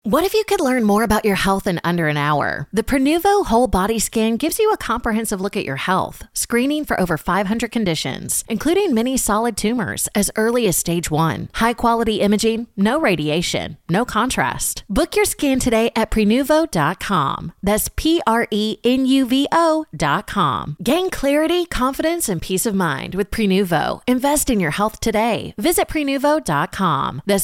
What if you could learn more about your health in under an hour? The Prenuvo Whole Body Scan gives you a comprehensive look at your health, screening for over 500 conditions, including many solid tumors as early as stage 1. High-quality imaging, no radiation, no contrast. Book your scan today at Prenuvo.com. That's Prenuvo.com. Gain clarity, confidence, and peace of mind with Prenuvo. Invest in your health today. Visit Prenuvo.com. That's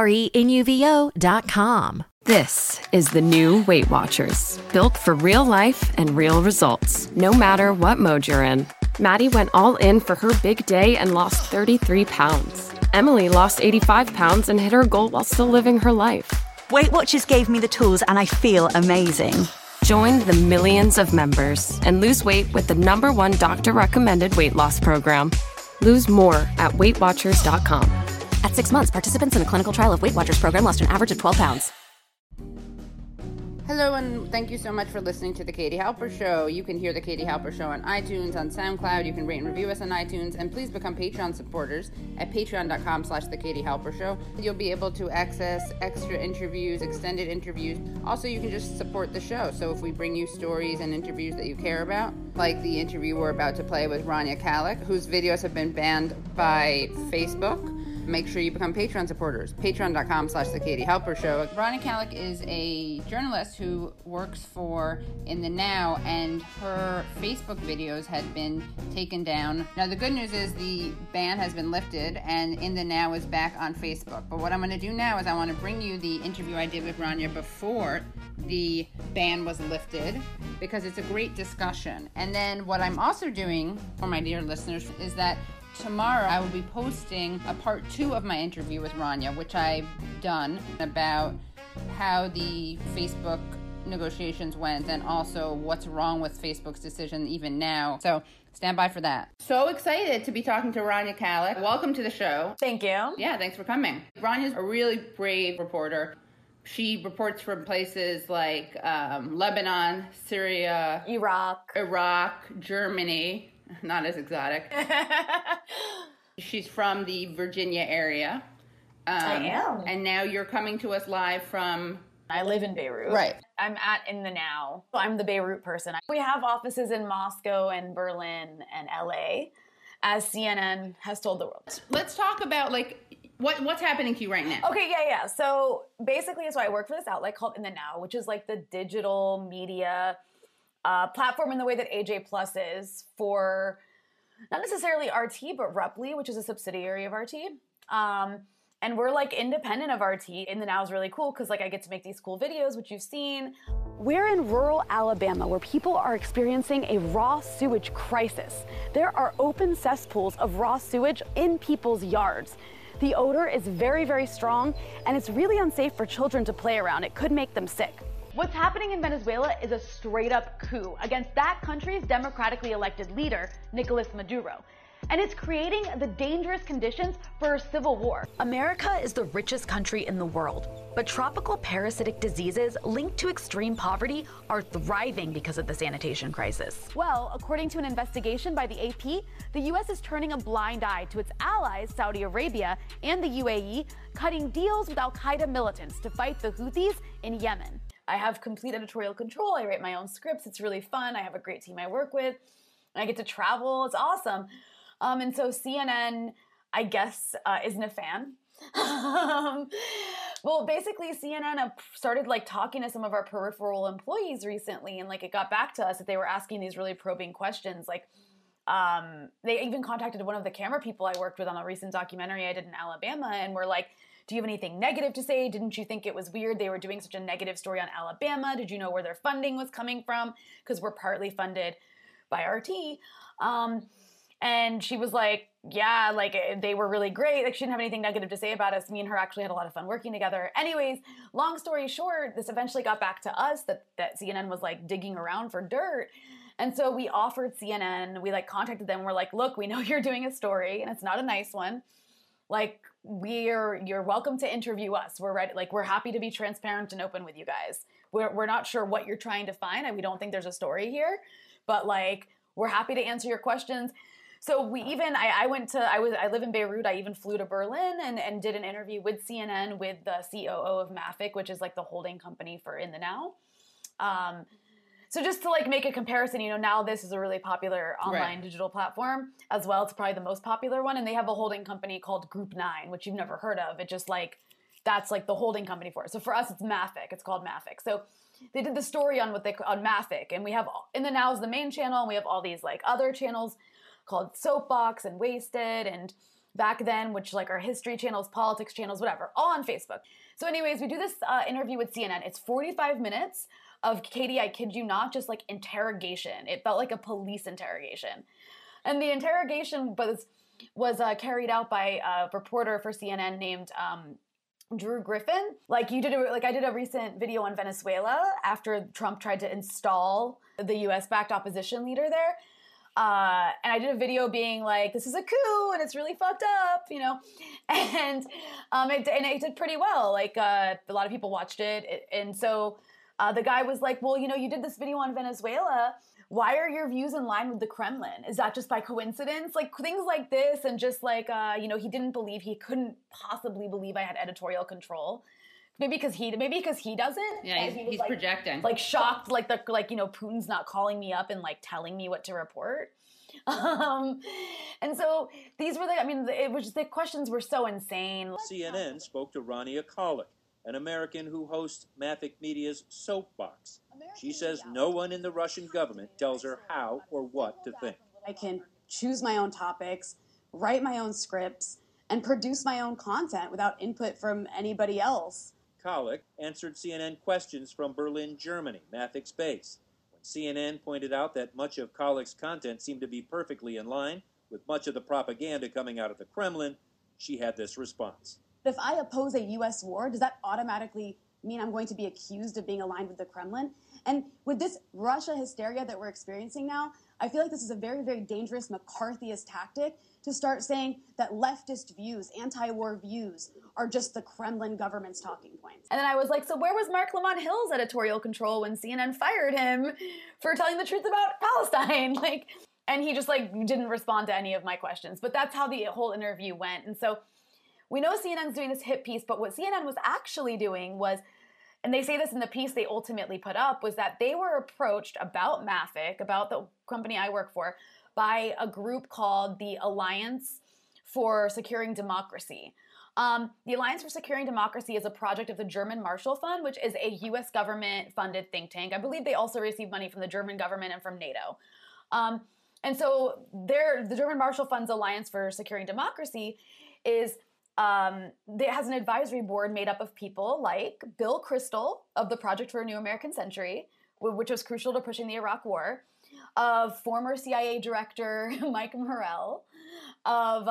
Prenuvo.com. This is the new Weight Watchers, built for real life and real results, no matter what mode you're in. Maddie went all in for her big day and lost 33 pounds. Emily lost 85 pounds and hit her goal while still living her life. Weight Watchers gave me the tools and I feel amazing. Join the millions of members and lose weight with the #1 doctor-recommended weight loss program. Lose more at WeightWatchers.com. At 6 months, participants in a clinical trial of Weight Watchers program lost an average of 12 pounds. Hello, and thank you so much for listening to The Katie Halper Show. You can hear The Katie Halper Show on iTunes, on SoundCloud. You can rate and review us on iTunes, and please become Patreon supporters at patreon.com/The Katie Halper Show. You'll be able to access extra interviews, extended interviews. Also, you can just support the show. So if we bring you stories and interviews that you care about, like the interview we're about to play with Rania Khalek, whose videos have been banned by Facebook, make sure you become Patreon supporters. Patreon.com/The Katie Halper Show. Rania Khalek is a journalist who works for In the Now, and her Facebook videos had been taken down. Now, the good news is the ban has been lifted, and In the Now is back on Facebook. But what I'm going to do now is I want to bring you the interview I did with Rania before the ban was lifted, because it's a great discussion. And then what I'm also doing for my dear listeners is that tomorrow I will be posting a part 2 of my interview with Rania, which I've done about how the Facebook negotiations went and also what's wrong with Facebook's decision even now. So stand by for that. So excited to be talking to Rania Khalek. Welcome to the show. Thank you. Yeah, thanks for coming. Rania's a really brave reporter. She reports from places like Lebanon, Syria, Iraq, Germany. Not as exotic. She's from the Virginia area. I am. And now you're coming to us live from... I live in Beirut. Right. I'm at In the Now. I'm the Beirut person. We have offices in Moscow and Berlin and LA, as CNN has told the world. Let's talk about, like, what's happening to you right now. Okay, yeah. So basically, I work for this outlet called In the Now, which is like the digital media platform in the way that AJ Plus is for not necessarily RT, but Reply, which is a subsidiary of RT. And we're like independent of RT. In the Now is really cool because like I get to make these cool videos, which you've seen. We're in rural Alabama where people are experiencing a raw sewage crisis. There are open cesspools of raw sewage in people's yards. The odor is very, very strong, and it's really unsafe for children to play around. It could make them sick. What's happening in Venezuela is a straight-up coup against that country's democratically elected leader, Nicolas Maduro. And it's creating the dangerous conditions for a civil war. America is the richest country in the world, but tropical parasitic diseases linked to extreme poverty are thriving because of the sanitation crisis. Well, according to an investigation by the AP, the U.S. is turning a blind eye to its allies, Saudi Arabia and the UAE, cutting deals with al-Qaeda militants to fight the Houthis in Yemen. I have complete editorial control. I write my own scripts. It's really fun. I have a great team I work with. I get to travel. It's awesome. And so CNN, I guess, isn't a fan. Well, basically, CNN started like talking to some of our peripheral employees recently, and like it got back to us that they were asking these really probing questions. Like, they even contacted one of the camera people I worked with on a recent documentary I did in Alabama, and were like, do you have anything negative to say? Didn't you think it was weird they were doing such a negative story on Alabama? Did you know where their funding was coming from? Because we're partly funded by RT. And she was like, yeah, like they were really great. Like she didn't have anything negative to say about us. Me and her actually had a lot of fun working together. Anyways, long story short, this eventually got back to us that CNN was like digging around for dirt. And so we offered CNN, we like contacted them. We're like, look, we know you're doing a story and it's not a nice one. Like you're welcome to interview us. We're ready. Like we're happy to be transparent and open with you guys. We're not sure what you're trying to find. And we don't think there's a story here, but like we're happy to answer your questions. So I live in Beirut. I even flew to Berlin and did an interview with CNN with the COO of Mafic, which is like the holding company for In the Now. So just to like make a comparison, now this is a really popular online digital platform as well. It's probably the most popular one. And they have a holding company called Group 9, which you've never heard of. It just like, that's like the holding company for it. So for us, it's Mafic. It's called Mafic. So they did the story on Mafic, and we have In the Now is the main channel, and we have all these like other channels called Soapbox and Wasted and Back Then, which like are history channels, politics channels, whatever, all on Facebook. So anyways, we do this interview with CNN. It's 45 minutes of, Katie, I kid you not, just like interrogation. It felt like a police interrogation. And the interrogation was carried out by a reporter for CNN named Drew Griffin. Like I did a recent video on Venezuela after Trump tried to install the US-backed opposition leader there. And I did a video being like, this is a coup and it's really fucked up, and it did pretty well. Like a lot of people watched it. And so the guy was like, well, you did this video on Venezuela. Why are your views in line with the Kremlin? Is that just by coincidence? Like things like this. And just like, he couldn't possibly believe I had editorial control. Maybe because he doesn't. Yeah, he's like, projecting. Like shocked, Putin's not calling me up and like telling me what to report. And so these were the questions were so insane. CNN spoke to Rania Khalek, an American who hosts Mafic Media's Soapbox. She says no one in the Russian government tells her how or what to think. I can choose my own topics, write my own scripts, and produce my own content without input from anybody else. Khalek answered CNN questions from Berlin, Germany, Mafic's base. When CNN pointed out that much of Khalek's content seemed to be perfectly in line with much of the propaganda coming out of the Kremlin, she had this response. If I oppose a U.S. war, does that automatically mean I'm going to be accused of being aligned with the Kremlin? And with this Russia hysteria that we're experiencing now, I feel like this is a very, very dangerous McCarthyist tactic to start saying that leftist views, anti-war views, are just the Kremlin government's talking points. And then I was like, so where was Mark Lamont Hill's editorial control when CNN fired him for telling the truth about Palestine? And he just didn't respond to any of my questions. But that's how the whole interview went. And so we know CNN's doing this hit piece, but what CNN was actually doing was, and they say this in the piece they ultimately put up, was that they were approached about Mafic, about the company I work for, by a group called the Alliance for Securing Democracy. The Alliance for Securing Democracy is a project of the German Marshall Fund, which is a U.S. government-funded think tank. I believe they also receive money from the German government and from NATO. And so the German Marshall Fund's Alliance for Securing Democracy is it has an advisory board made up of people like Bill Kristol of the Project for a New American Century, which was crucial to pushing the Iraq War, of former CIA director Mike Morell, of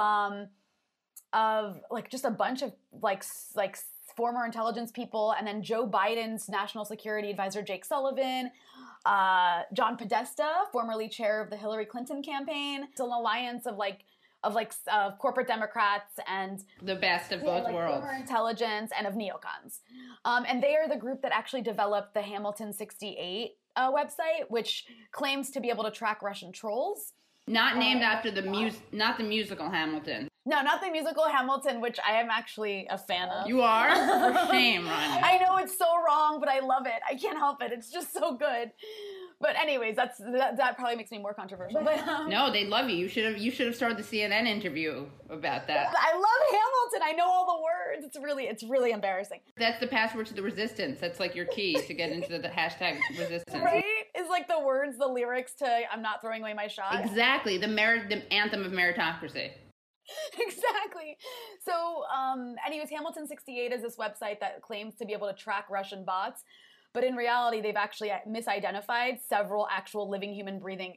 just a bunch of former intelligence people, and then Joe Biden's national security advisor Jake Sullivan, John Podesta, formerly chair of the Hillary Clinton campaign. It's an alliance of corporate Democrats and the best of both worlds, former intelligence and of neocons. And they are the group that actually developed the Hamilton 68 website, which claims to be able to track Russian trolls. Not named after not the musical Hamilton. No, not the musical Hamilton, which I am actually a fan of. You are? For shame, Rania. I know it's so wrong, but I love it. I can't help it. It's just so good. But anyways, that probably makes me more controversial. But, no, they love you. You should have started the CNN interview about that. I love Hamilton. I know all the words. It's really embarrassing. That's the password to the resistance. That's your key to get into the hashtag resistance. Right? It's the words, the lyrics to "I'm not throwing away my shot." Exactly. The anthem of meritocracy. Exactly. So, anyways, Hamilton 68 is this website that claims to be able to track Russian bots. But in reality, they've actually misidentified several actual living breathing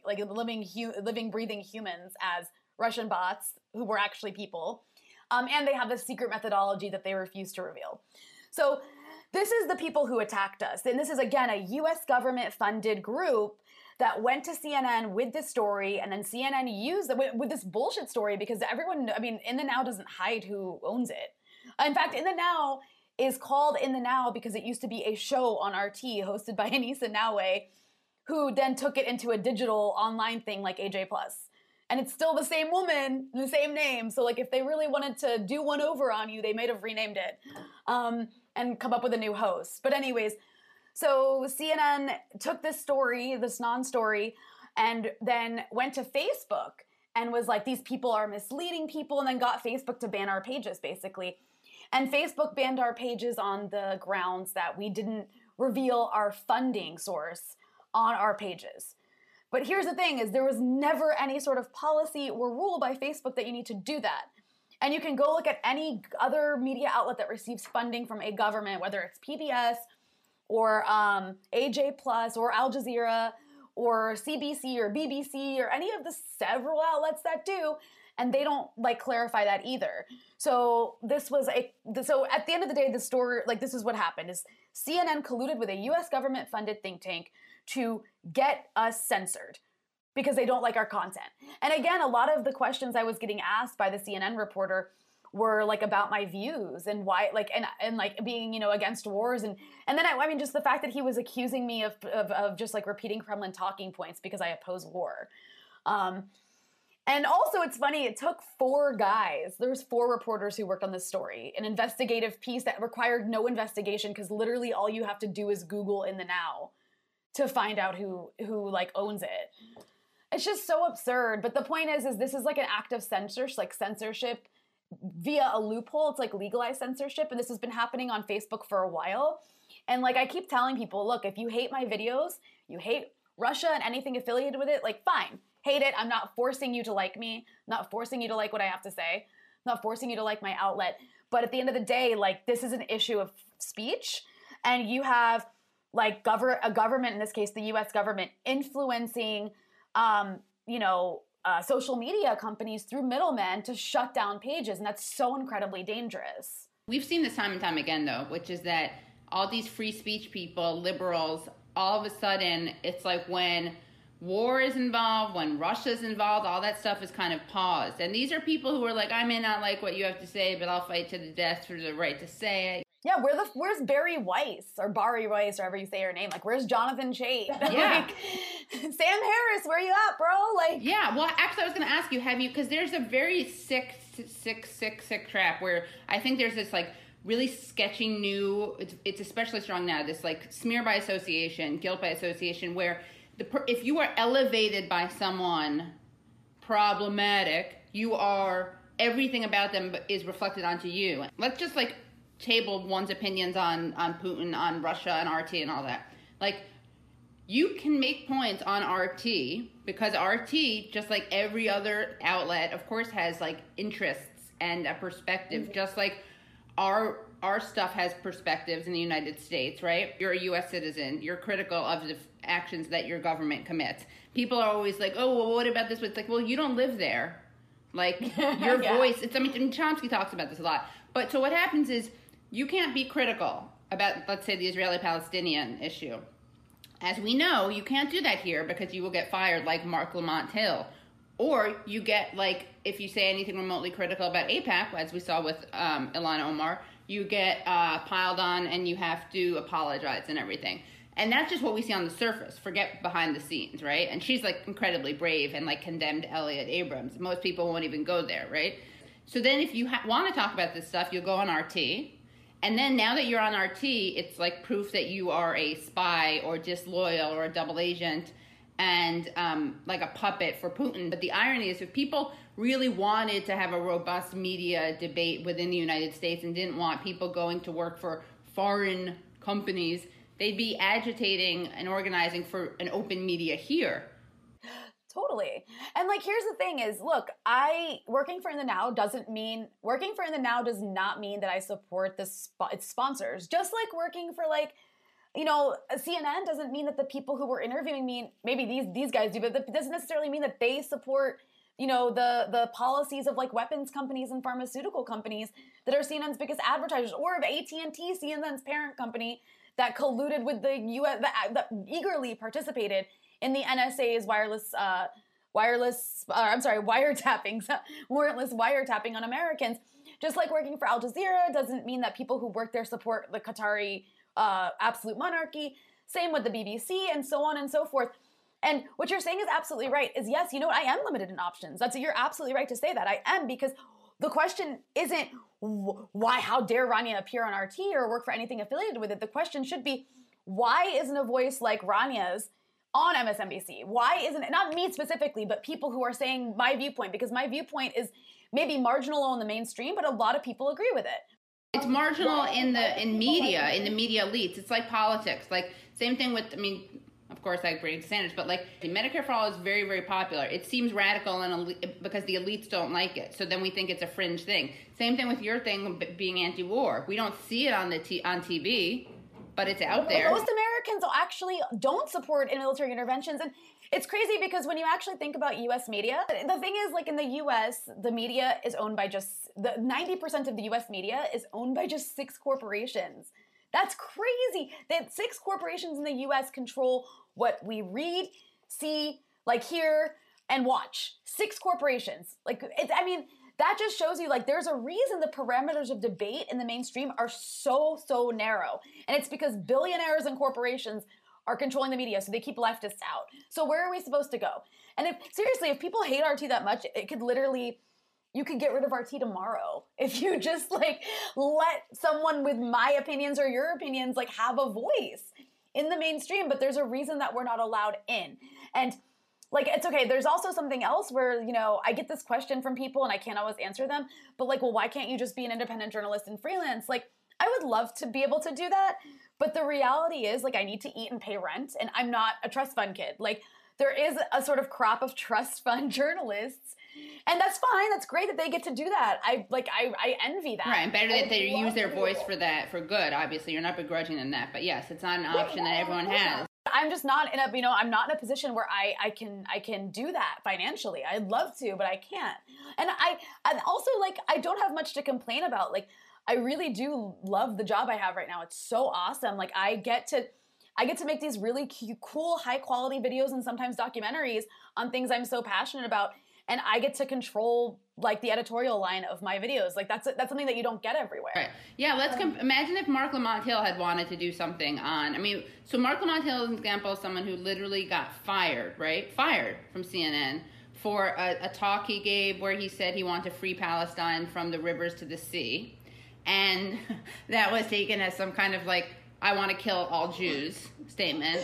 humans as Russian bots who were actually people. And they have this secret methodology that they refuse to reveal. So this is the people who attacked us. And this is, again, a U.S. government-funded group that went to CNN with this story, and then CNN used it with this bullshit story because everyone, In the Now doesn't hide who owns it. In fact, In the Now is called In the Now because it used to be a show on RT hosted by Anissa Naoué, who then took it into a digital online thing like AJ+. And it's still the same woman, the same name. So like if they really wanted to do one over on you, they might have renamed it and come up with a new host. But anyways, so CNN took this story, this non-story, and then went to Facebook and was like, these people are misleading people, and then got Facebook to ban our pages, basically. And Facebook banned our pages on the grounds that we didn't reveal our funding source on our pages. But here's the thing is there was never any sort of policy or rule by Facebook that you need to do that. And you can go look at any other media outlet that receives funding from a government, whether it's PBS or AJ Plus or Al Jazeera or CBC or BBC or any of the several outlets that do, and they don't like clarify that either. So so at the end of the day, the story, like this is what happened is CNN colluded with a US government funded think tank to get us censored because they don't like our content. And again, a lot of the questions I was getting asked by the CNN reporter were like about my views and why, like, and like being, you know, against wars. And then I mean, just the fact that he was accusing me of just like repeating Kremlin talking points because I oppose war. And also it's funny, it took 4 guys. There was 4 reporters who worked on this story, an investigative piece that required no investigation because literally all you have to do is Google in the now to find out who like owns it. It's just so absurd. But the point is this is like an act of censorship via a loophole. It's like legalized censorship. And this has been happening on Facebook for a while. And like I keep telling people, look, if you hate my videos, you hate Russia and anything affiliated with it, like fine, hate it. I'm not forcing you to like me. I'm not forcing you to like what I have to say. I'm not forcing you to like my outlet. But at the end of the day, like this is an issue of speech. And you have like a government, in this case, the US government, influencing, social media companies through middlemen to shut down pages. And that's so incredibly dangerous. We've seen this time and time again, though, which is that all these free speech people, liberals, all of a sudden, it's like when war is involved, when Russia's involved, all that stuff is kind of paused. And these are people who are like, I may not like what you have to say, but I'll fight to the death for the right to say it. Yeah, where's Barry Weiss or Bari Weiss, or however you say her name? Like, where's Jonathan Chait? Yeah. Like, Sam Harris, where you at, bro? Like, yeah. Well, actually, I was going to ask you, because there's a very sick trap where I think there's this like really sketchy new. It's especially strong now. This like smear by association, guilt by association, where if you are elevated by someone problematic, everything about them is reflected onto you. Let's just like table one's opinions on Putin, on Russia and RT and all that. Like, you can make points on RT because RT, just like every other outlet, of course, has like interests and a perspective, just like our stuff has perspectives in the United States, right? You're a U.S. citizen. You're critical of the actions that your government commits. People are always like, oh, well, what about this? It's like, well, you don't live there. Like, your voice, and Chomsky talks about this a lot. But so what happens is you can't be critical about, let's say, the Israeli-Palestinian issue. As we know, you can't do that here because you will get fired like Mark Lamont Hill. Or you get, like, if you say anything remotely critical about AIPAC, as we saw with Ilhan Omar, you get piled on and you have to apologize and everything. And that's just what we see on the surface. Forget behind the scenes, right? And she's, like, incredibly brave and, like, condemned Elliot Abrams. Most people won't even go there, right? So then if you want to talk about this stuff, you'll go on RT. And then now that you're on RT, it's, like, proof that you are a spy or disloyal or a double agent and, like, a puppet for Putin. But the irony is if people really wanted to have a robust media debate within the United States and didn't want people going to work for foreign companies, they'd be agitating and organizing for an open media here. Totally. And like, here's the thing is, look, working for In the Now does not mean that I support its sponsors. Just like working for CNN doesn't mean that the people who were interviewing me, maybe these guys do, but it doesn't necessarily mean that they support, the policies of like weapons companies and pharmaceutical companies that are CNN's biggest advertisers, or of AT&T, CNN's parent company, that colluded with the U.S., that eagerly participated in the NSA's warrantless wiretapping on Americans. Just like working for Al Jazeera doesn't mean that people who work there support the Qatari absolute monarchy. Same with the BBC and so on and so forth. And what you're saying is absolutely right, is yes, you know what, I am limited in options. You're absolutely right to say that. I am, because the question isn't why, how dare Rania appear on RT or work for anything affiliated with it. The question should be, why isn't a voice like Rania's on MSNBC? Why isn't it, not me specifically, but people who are saying my viewpoint, because my viewpoint is maybe marginal in the mainstream, but a lot of people agree with it. It's marginal in the media elites. It's like politics. Like, same thing with, I mean, of course I agree with Sanders, but like Medicare for All is very, very popular. It seems radical and because the elites don't like it. So then we think it's a fringe thing. Same thing with your thing being anti-war. We don't see it on TV, but it's out there. Most Americans actually don't support military interventions. And it's crazy because when you actually think about U.S. media, the thing is, like, in the U.S., the media is owned by 90% of the U.S. media is owned by just 6 corporations. That's crazy that 6 corporations in the U.S. control what we read, see, like, hear, and watch. 6 corporations. Like, that just shows you, like, there's a reason the parameters of debate in the mainstream are so narrow. And it's because billionaires and corporations are controlling the media, so they keep leftists out. So where are we supposed to go? And if people hate RT that much, it could literally, you could get rid of RT tomorrow if you just, like, let someone with my opinions or your opinions, like, have a voice in the mainstream. But there's a reason that we're not allowed in. And, like, it's okay. There's also something else where, you know, I get this question from people and I can't always answer them, but, like, well, why can't you just be an independent journalist and freelance? Like, I would love to be able to do that, but the reality is, like, I need to eat and pay rent, and I'm not a trust fund kid. Like, there is a sort of crop of trust fund journalists, and that's fine. That's great that they get to do that. I envy that. Right, and better that they use their voice for that, for good. Obviously, you're not begrudging them that, but yes, it's not an option that everyone has. I'm just not in I'm not in a position where I can do that financially. I'd love to, but I can't. And also, like, I don't have much to complain about. Like, I really do love the job I have right now. It's so awesome. Like, I get to make these really cool, high quality videos and sometimes documentaries on things I'm so passionate about. And I get to control, like, the editorial line of my videos. Like, that's something that you don't get everywhere. Right. Yeah, let's imagine if Marc Lamont Hill had wanted to do something on, so Marc Lamont Hill is an example of someone who literally got fired, right? Fired from CNN for a talk he gave where he said he wanted to free Palestine from the rivers to the sea. And that was taken as some kind of, like, I want to kill all Jews statement.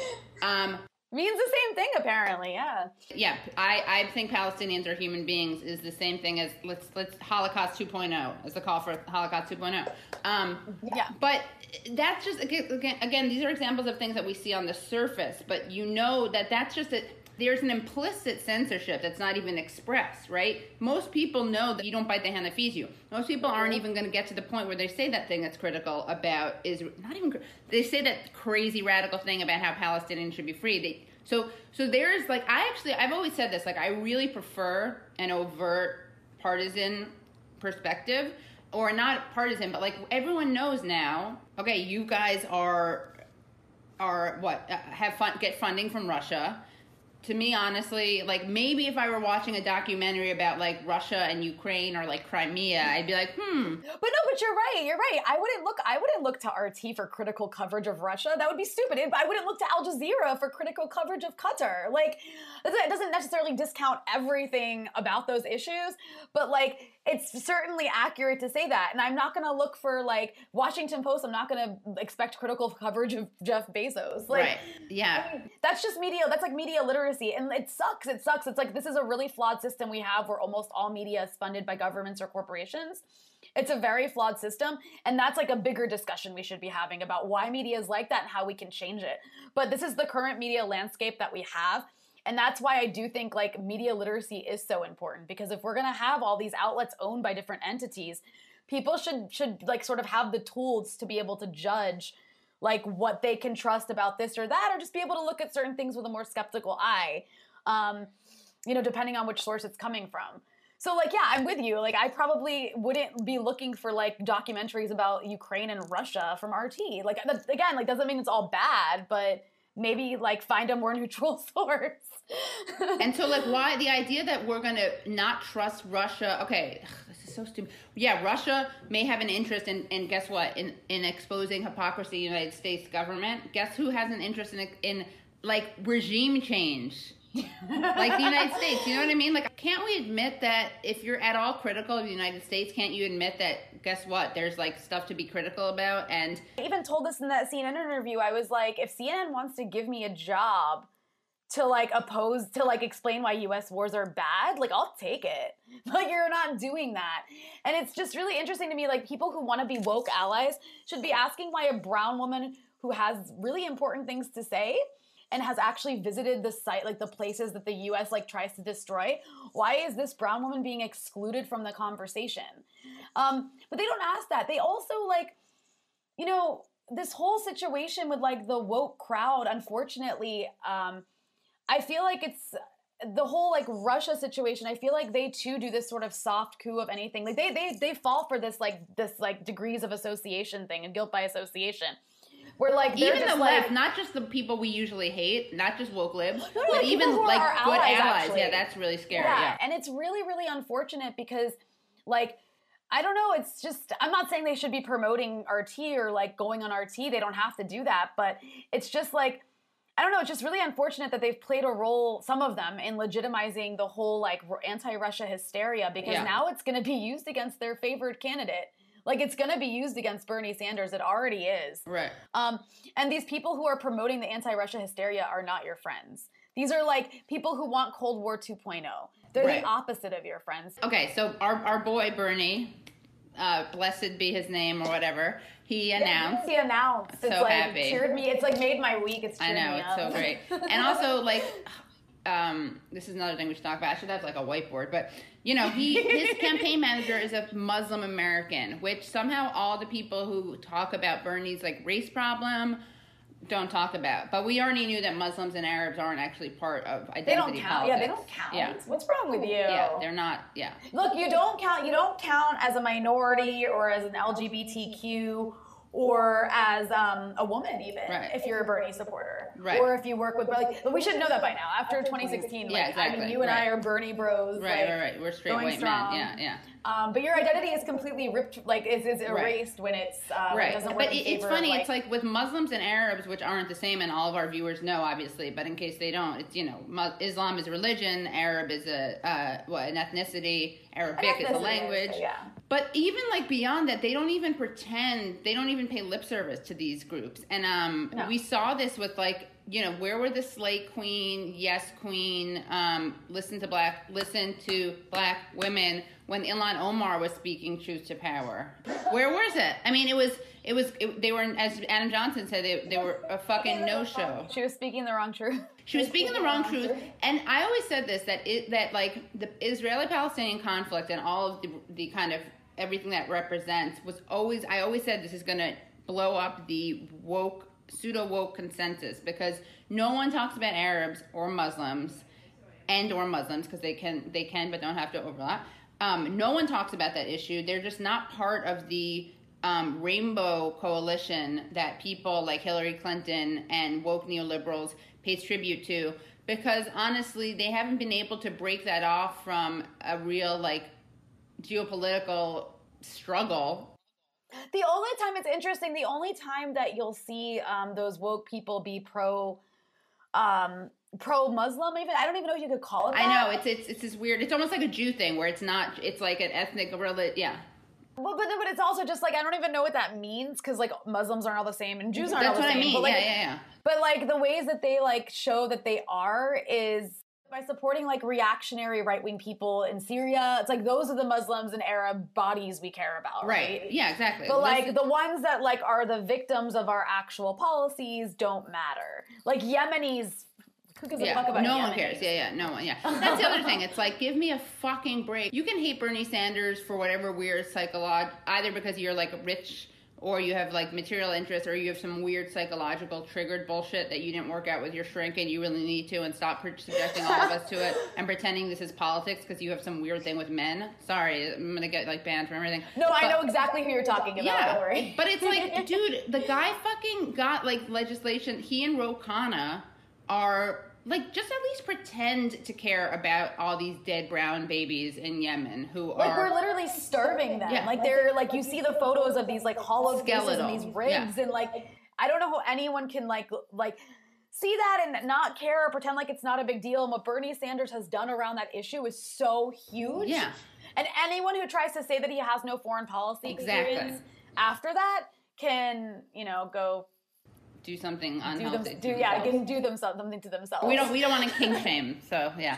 Means the same thing, apparently, yeah. Yeah, I think Palestinians are human beings is the same thing as let's Holocaust 2.0, as the call for Holocaust 2.0. Yeah. But that's just, again, these are examples of things that we see on the surface, but you know that's just there's an implicit censorship that's not even expressed, right? Most people know that you don't bite the hand that feeds you. Most people aren't even going to get to the point where they say that thing that's critical about Israel. They say that crazy radical thing about how Palestinians should be free. So there's, like, I've always said this, like, I really prefer an overt partisan perspective, or not partisan, but, like, everyone knows now, okay, you guys are what, get funding from Russia. To me, honestly, like, maybe if I were watching a documentary about, like, Russia and Ukraine or, like, Crimea, I'd be like, But you're right. I wouldn't look to RT for critical coverage of Russia. That would be stupid. I wouldn't look to Al Jazeera for critical coverage of Qatar. Like, it doesn't necessarily discount everything about those issues, but, like, it's certainly accurate to say that. And I'm not going to look for, like, Washington Post. I'm not going to expect critical coverage of Jeff Bezos. Like, right. Yeah. I mean, that's just media. That's, like, media literacy. And it sucks. It's like, this is a really flawed system we have where almost all media is funded by governments or corporations. It's a very flawed system. And that's, like, a bigger discussion we should be having about why media is like that and how we can change it. But this is the current media landscape that we have. And that's why I do think, like, media literacy is so important, because if we're going to have all these outlets owned by different entities, people should like, sort of have the tools to be able to judge, like, what they can trust about this or that, or just be able to look at certain things with a more skeptical eye, depending on which source it's coming from. So, like, yeah, I'm with you. Like, I probably wouldn't be looking for, like, documentaries about Ukraine and Russia from RT. Like, again, like, doesn't mean it's all bad, but maybe, like, find a more neutral source. And so, like, why the idea that we're going to not trust Russia? Okay, this is so stupid. Yeah, Russia may have an interest in guess what? In exposing hypocrisy in the United States government. Guess who has an interest in like regime change. Like the United States, you know what I mean? Like, can't we admit that if you're at all critical of the United States, can't you admit that, guess what, there's like stuff to be critical about? And I even told this in that CNN interview. I was like, if CNN wants to give me a job to like oppose, to like explain why US wars are bad, like I'll take it. Like, you're not doing that. And it's just really interesting to me, like people who want to be woke allies should be asking why a brown woman who has really important things to say and has actually visited the site, like the places that the US like tries to destroy, why is this brown woman being excluded from the conversation? But they don't ask that. They also like, you know, this whole situation with like the woke crowd, unfortunately, I feel like it's the whole like Russia situation. I feel like they too do this sort of soft coup of anything. Like they fall for this degrees of association thing and guilt by association. Where like even the left, not just the people we usually hate, not just woke libs, but even like good allies. Actually. Yeah, that's really scary. Yeah, and it's really, really unfortunate because, like, I don't know. It's just, I'm not saying they should be promoting RT or like going on RT. They don't have to do that, but it's just like, I don't know. It's just really unfortunate that they've played a role, some of them, in legitimizing the whole like anti-Russia hysteria because now it's going to be used against their favored candidate. Like, it's going to be used against Bernie Sanders. It already is. Right. And these people who are promoting the anti-Russia hysteria are not your friends. These are, like, people who want Cold War 2.0. They're the opposite of your friends. Okay, so our boy Bernie, blessed be his name or whatever, he announced. He announced. It's, so like, happy. Cheered me. It's, like, made my week. It's cheered me up. I know, it's so great. And also, like... this is another thing we should talk about. I should have like a whiteboard, but you know, his campaign manager is a Muslim American, which somehow all the people who talk about Bernie's like race problem don't talk about. But we already knew that Muslims and Arabs aren't actually part of identity they don't count. politics. Yeah, they don't count. Yeah. What's wrong with you? Yeah, they're not. Yeah. Look, you don't count. You don't count as a minority or as an LGBTQ. Or as a woman, even, if you're a Bernie supporter. Right. Or if you work with, like, we should know that by now. After 2016, like, exactly. I mean, you and I are Bernie bros. Right. We're straight white men. Yeah. But your identity is completely ripped, like, is erased when it's, when it doesn't work But it's funny, it's like with Muslims and Arabs, which aren't the same, and all of our viewers know, obviously, but in case they don't, it's, you know, Islam is a religion, Arab is an ethnicity, Arabic is a language. But even, like, beyond that, they don't even pretend, they don't even pay lip service to these groups. And we saw this with, like, you know, where were the slay queen, yes queen, listen to black women when Ilhan Omar was speaking truth to power? Where was it? I mean, they were, as Adam Johnson said, they were a fucking no-show. She was speaking the wrong truth. She was speaking the wrong truth. And I always said this, that like the Israeli-Palestinian conflict and all of the kind of everything that represents I always said this is going to blow up the woke, pseudo-woke consensus because no one talks about Arabs or Muslims because they can but don't have to overlap. No one talks about that issue. They're just not part of the rainbow coalition that people like Hillary Clinton and woke neoliberals pay tribute to because honestly they haven't been able to break that off from a real like geopolitical struggle. The only time it's interesting, the only time that you'll see those woke people be pro-Muslim, even I don't even know if you could call it that. I know it's this weird. It's almost like a Jew thing where it's not. It's like an ethnic religion. Yeah. Well, but it's also just like I don't even know what that means because like Muslims aren't all the same and Jews aren't all the same. That's what I mean. But, like, yeah. But like the ways that they like show that they are is by supporting like reactionary right-wing people in Syria. It's like those are the Muslims and Arab bodies we care about, right? Yeah, exactly. But like the ones that like are the victims of our actual policies don't matter. Like Yemenis. Who gives a fuck about no Yemenis? one cares. No one. That's the other thing. It's like, give me a fucking break. You can hate Bernie Sanders for whatever weird either because you're like rich or you have like material interest or you have some weird psychological triggered bullshit that you didn't work out with your shrink and you really need to and stop subjecting all of us to it and pretending this is politics because you have some weird thing with men. Sorry, I'm going to get like banned from everything. No, I know exactly who you're talking about. Yeah, don't worry. But it's like, dude, the guy fucking got like legislation. He and Ro Khanna are... like, just at least pretend to care about all these dead brown babies in Yemen who like, are... we're literally starving them. Yeah. Like, they're, like, you see the photos of these, like, hollowed faces in these rigs. And, like, I don't know how anyone can, like see that and not care or pretend like it's not a big deal. And what Bernie Sanders has done around that issue is so huge. Yeah. And anyone who tries to say that he has no foreign policy experience after that can, you know, go do something unhealthy. Do something to themselves. We don't want to kink shame. So yeah.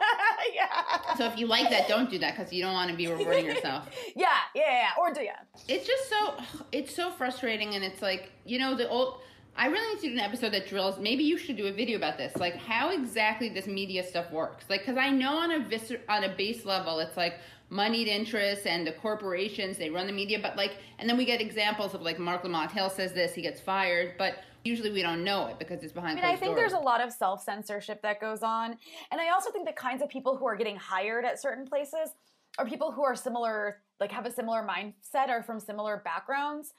Yeah. So if you like that, don't do that because you don't want to be rewarding yourself. Yeah. Or do ya? It's just it's so frustrating, and it's like, you know, I really need to do an episode that drills. Maybe you should do a video about this, like how exactly this media stuff works. Like, because I know on a base level, it's like moneyed interests and the corporations, they run the media, but like, and then we get examples of like Mark Lamont Hill says this, he gets fired, but usually we don't know it because it's behind closed doors. I think there's a lot of self-censorship that goes on, and I also think the kinds of people who are getting hired at certain places are people who are similar, like have a similar mindset or from similar backgrounds.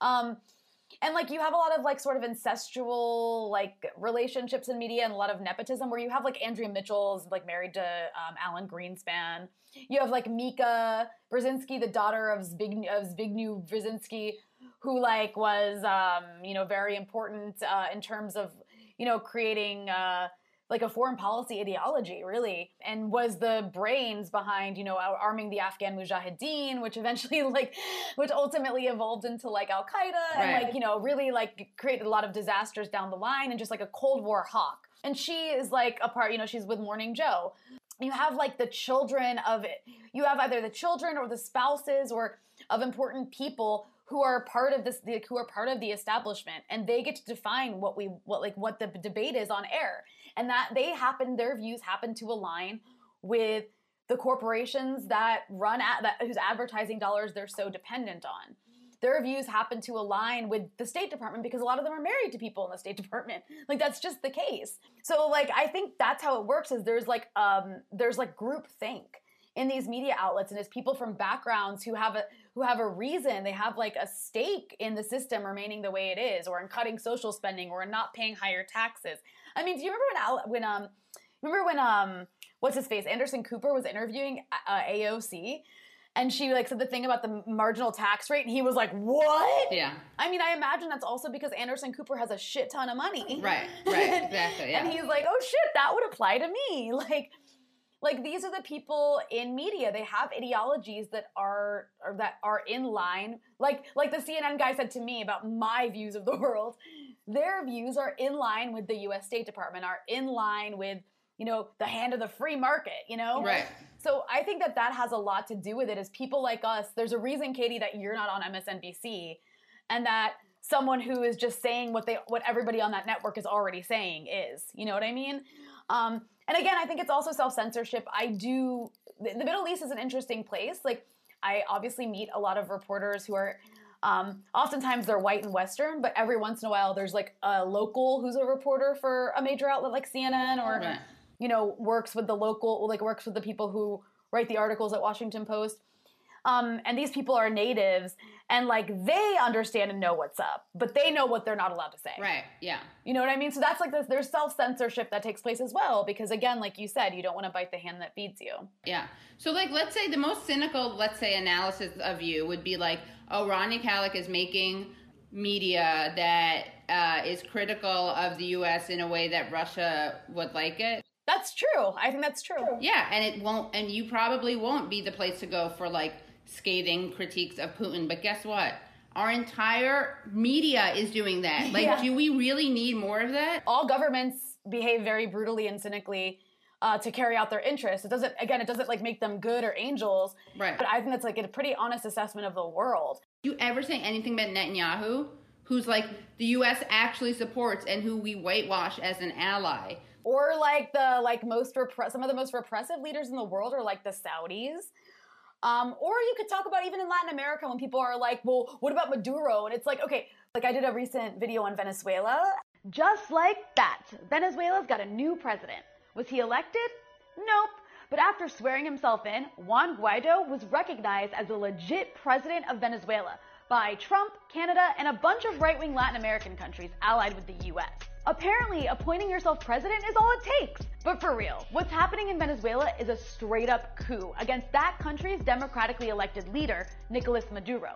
And like you have a lot of like sort of incestual like relationships in media and a lot of nepotism where you have like Andrea Mitchell's like married to Alan Greenspan. You have like Mika Brzezinski, the daughter of Zbigniew Brzezinski, who like was you know, very important in terms of, you know, creating like a foreign policy ideology, really, and was the brains behind, you know, arming the Afghan Mujahideen, which ultimately evolved into like Al Qaeda, and like, you know, really like created a lot of disasters down the line, and just like a Cold War hawk. And she is like a part, you know, she's with Morning Joe. You have like the children of it. You have either the children or the spouses or of important people who are part of this, who are part of the establishment, and they get to define what the debate is on air, and that their views happen to align with the corporations that whose advertising dollars they're so dependent on. Their views happen to align with the State Department because a lot of them are married to people in the State Department. Like, that's just the case. So like, I think that's how it works, is there's like groupthink in these media outlets, and it's people from backgrounds who have a reason, they have like a stake in the system remaining the way it is, or in cutting social spending, or in not paying higher taxes. I mean, do you remember when what's his face, Anderson Cooper was interviewing AOC, and she like said the thing about the marginal tax rate, and he was like, "What?" Yeah. I mean, I imagine that's also because Anderson Cooper has a shit ton of money. Right, exactly. Yeah. And he's like, "Oh shit, that would apply to me." Like these are the people in media. They have ideologies that are in line. Like the CNN guy said to me about my views of the world. Their views are in line with the U.S. State Department, are in line with, you know, the hand of the free market, you know? Right. So I think that has a lot to do with it, is people like us. There's a reason, Katie, that you're not on MSNBC, and that someone who is just saying what everybody on that network is already saying is. You know what I mean? And again, I think it's also self-censorship. The Middle East is an interesting place. Like, I obviously meet a lot of reporters who are, oftentimes they're white and Western, but every once in a while there's like a local who's a reporter for a major outlet like CNN, or, you know, works with the people who write the articles at Washington Post. And these people are natives, and like they understand and know what's up, but they know what they're not allowed to say. Right. Yeah. You know what I mean? So that's like there's self-censorship that takes place as well, because again, like you said, you don't want to bite the hand that feeds you. Yeah. So like, let's say the most cynical, analysis of you would be like, oh, Rania Khalek is making media that is critical of the U.S. in a way that Russia would like it. That's true. I think that's true. Yeah, and you probably won't be the place to go for like scathing critiques of Putin. But guess what? Our entire media is doing that. Like, do we really need more of that? All governments behave very brutally and cynically to carry out their interests. It doesn't like make them good or angels. Right. But I think that's like a pretty honest assessment of the world. Do you ever say anything about Netanyahu, who's like the U.S. actually supports and who we whitewash as an ally? Or like some of the most repressive leaders in the world are like the Saudis. Or you could talk about even in Latin America when people are like, well, what about Maduro? And it's like, okay, like I did a recent video on Venezuela. Just like that, Venezuela's got a new president. Was he elected? Nope. But after swearing himself in, Juan Guaido was recognized as a legit president of Venezuela by Trump, Canada, and a bunch of right-wing Latin American countries allied with the U.S. Apparently, appointing yourself president is all it takes. But for real, what's happening in Venezuela is a straight-up coup against that country's democratically elected leader, Nicolas Maduro.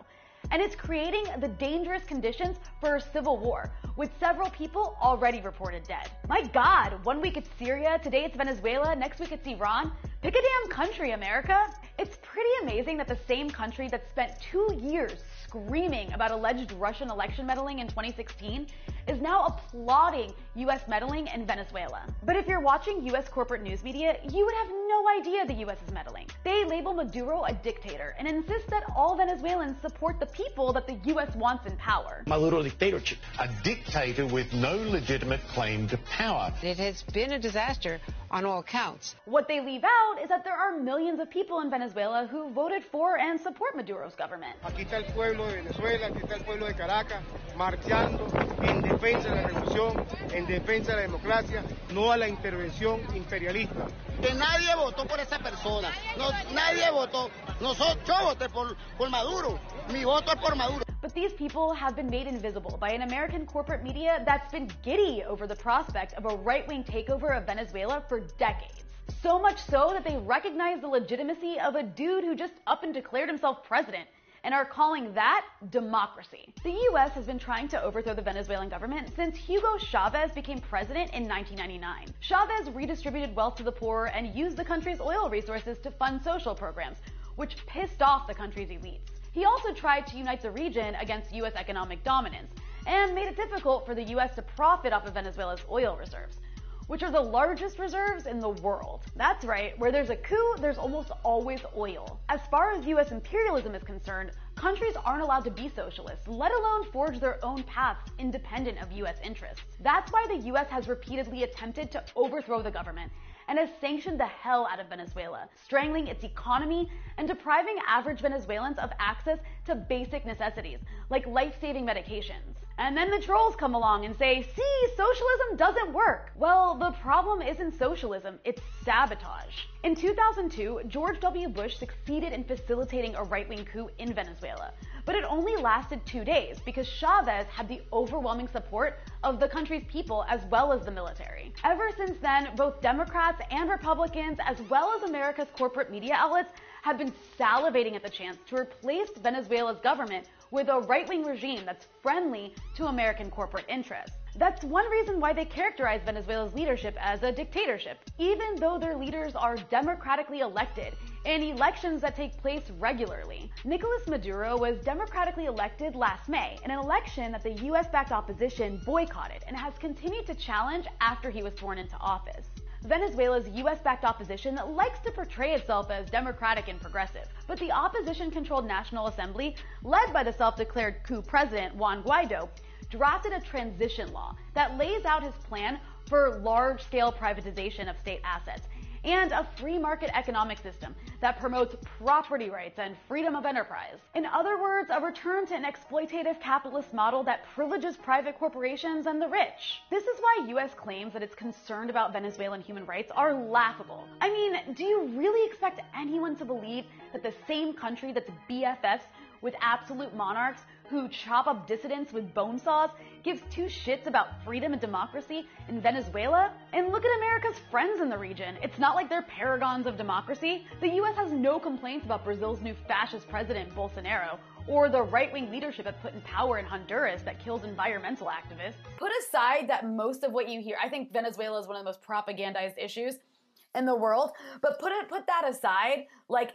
And it's creating the dangerous conditions for a civil war, with several people already reported dead. My God, 1 week it's Syria, today it's Venezuela, next week it's Iran. Pick a damn country, America. It's pretty amazing that the same country that spent 2 years screaming about alleged Russian election meddling in 2016 is now applauding U.S. meddling in Venezuela. But if you're watching U.S. corporate news media, you would have no idea the U.S. is meddling. They label Maduro a dictator and insist that all Venezuelans support the people that the U.S. wants in power. Maduro dictatorship. A dictator with no legitimate claim to power. It has been a disaster on all counts. What they leave out is that there are millions of people in Venezuela who voted for and support Maduro's government. Aquí está el pueblo de Venezuela, aquí está el pueblo de Caracas, marchando en defensa de la revolución, en defensa de la democracia, no a la intervención imperialista. Que nadie votó por esa persona, no, nadie votó. Yo voté por Maduro, mi voto es por Maduro. But these people have been made invisible by an American corporate media that's been giddy over the prospect of a right-wing takeover of Venezuela for decades. So much so that they recognize the legitimacy of a dude who just up and declared himself president and are calling that democracy. The U.S. has been trying to overthrow the Venezuelan government since Hugo Chavez became president in 1999. Chavez redistributed wealth to the poor and used the country's oil resources to fund social programs, which pissed off the country's elites. He also tried to unite the region against U.S. economic dominance and made it difficult for the U.S. to profit off of Venezuela's oil reserves, which are the largest reserves in the world. That's right, where there's a coup, there's almost always oil. As far as U.S. imperialism is concerned, countries aren't allowed to be socialist, let alone forge their own paths independent of U.S. interests. That's why the U.S. has repeatedly attempted to overthrow the government and has sanctioned the hell out of Venezuela, strangling its economy and depriving average Venezuelans of access to basic necessities, like life-saving medications. And then the trolls come along and say, see, socialism doesn't work. Well, the problem isn't socialism, it's sabotage. In 2002, George W. Bush succeeded in facilitating a right-wing coup in Venezuela, but it only lasted 2 days because Chavez had the overwhelming support of the country's people as well as the military. Ever since then, both Democrats and Republicans, as well as America's corporate media outlets, have been salivating at the chance to replace Venezuela's government with a right-wing regime that's friendly to American corporate interests. That's one reason why they characterize Venezuela's leadership as a dictatorship, even though their leaders are democratically elected in elections that take place regularly. Nicolas Maduro was democratically elected last May in an election that the US-backed opposition boycotted and has continued to challenge after he was sworn into office. Venezuela's US-backed opposition likes to portray itself as democratic and progressive, but the opposition-controlled National Assembly, led by the self-declared coup president Juan Guaido, drafted a transition law that lays out his plan for large-scale privatization of state assets and a free market economic system that promotes property rights and freedom of enterprise. In other words, a return to an exploitative capitalist model that privileges private corporations and the rich. This is why US claims that it's concerned about Venezuelan human rights are laughable. I mean, do you really expect anyone to believe that the same country that's BFFs with absolute monarchs who chop up dissidents with bone saws gives two shits about freedom and democracy in Venezuela? And look at America's friends in the region. It's not like they're paragons of democracy. The US has no complaints about Brazil's new fascist president, Bolsonaro, or the right-wing leadership that's put in power in Honduras that kills environmental activists. Put aside that most of what you hear, I think Venezuela is one of the most propagandized issues in the world, but put that aside, like,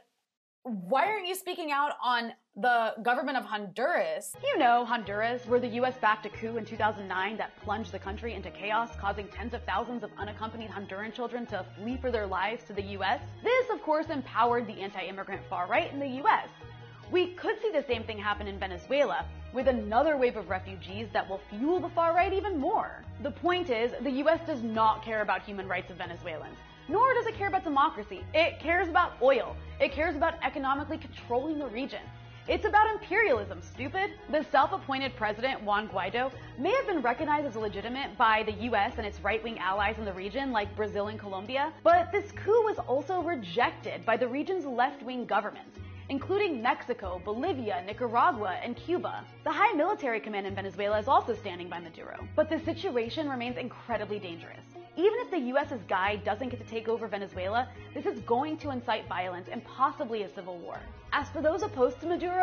why aren't you speaking out on the government of Honduras? You know, Honduras, where the US backed a coup in 2009 that plunged the country into chaos, causing tens of thousands of unaccompanied Honduran children to flee for their lives to the US. This, of course, empowered the anti-immigrant far right in the US. We could see the same thing happen in Venezuela, with another wave of refugees that will fuel the far right even more. The point is, the US does not care about human rights of Venezuelans. Nor does it care about democracy. It cares about oil. It cares about economically controlling the region. It's about imperialism, stupid. The self-appointed president, Juan Guaido, may have been recognized as legitimate by the US and its right-wing allies in the region, like Brazil and Colombia, but this coup was also rejected by the region's left-wing governments, including Mexico, Bolivia, Nicaragua, and Cuba. The high military command in Venezuela is also standing by Maduro, but the situation remains incredibly dangerous. Even if the US's guide doesn't get to take over Venezuela, this is going to incite violence and possibly a civil war. As for those opposed to Maduro,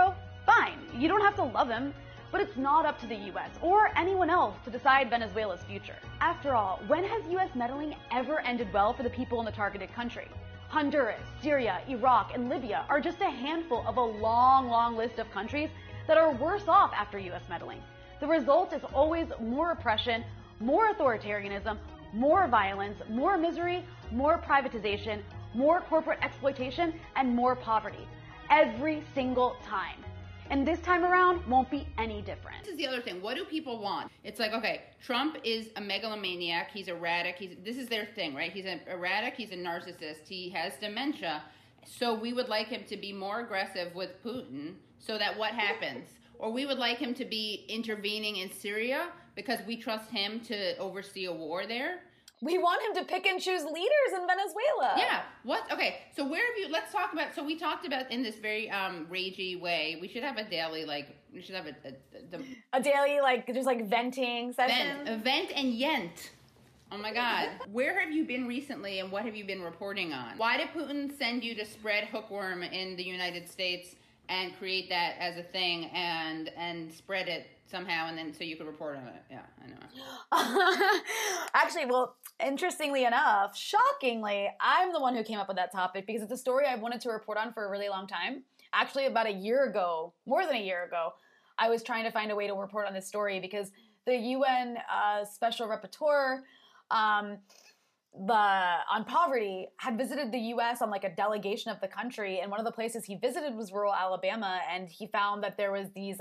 Fine, you don't have to love him, but it's not up to the US or anyone else to decide Venezuela's future. After all, when has US meddling ever ended well for the people in the targeted country? Honduras, Syria, Iraq, and Libya are just a handful of a long, long list of countries that are worse off after US meddling. The result is always more oppression, more authoritarianism, more violence, more misery, more privatization, more corporate exploitation, and more poverty. Every single time. And this time around won't be any different. This is the other thing. What do people want? It's like, okay, Trump is a megalomaniac. He's erratic. This is their thing, right? He's erratic. He's a narcissist. He has dementia. So we would like him to be more aggressive with Putin so that what happens? Or we would like him to be intervening in Syria because we trust him to oversee a war there. We want him to pick and choose leaders in Venezuela. Yeah. What? Okay. So where have you? Let's talk about. So we talked about in this very ragey way. We should have a daily We should have a daily just venting session. Vent and yent. Oh my God. Where have you been recently, and what have you been reporting on? Why did Putin send you to spread hookworm in the United States and create that as a thing and spread it somehow, and then so you could report on it? Yeah, I know. Actually, well, interestingly enough, shockingly, I'm the one who came up with that topic because it's a story I've wanted to report on for a really long time. Actually, about a year ago, more than a year ago, I was trying to find a way to report on this story because the UN Special Rapporteur on poverty had visited the U.S. on a delegation of the country, and one of the places he visited was rural Alabama, and he found that there was these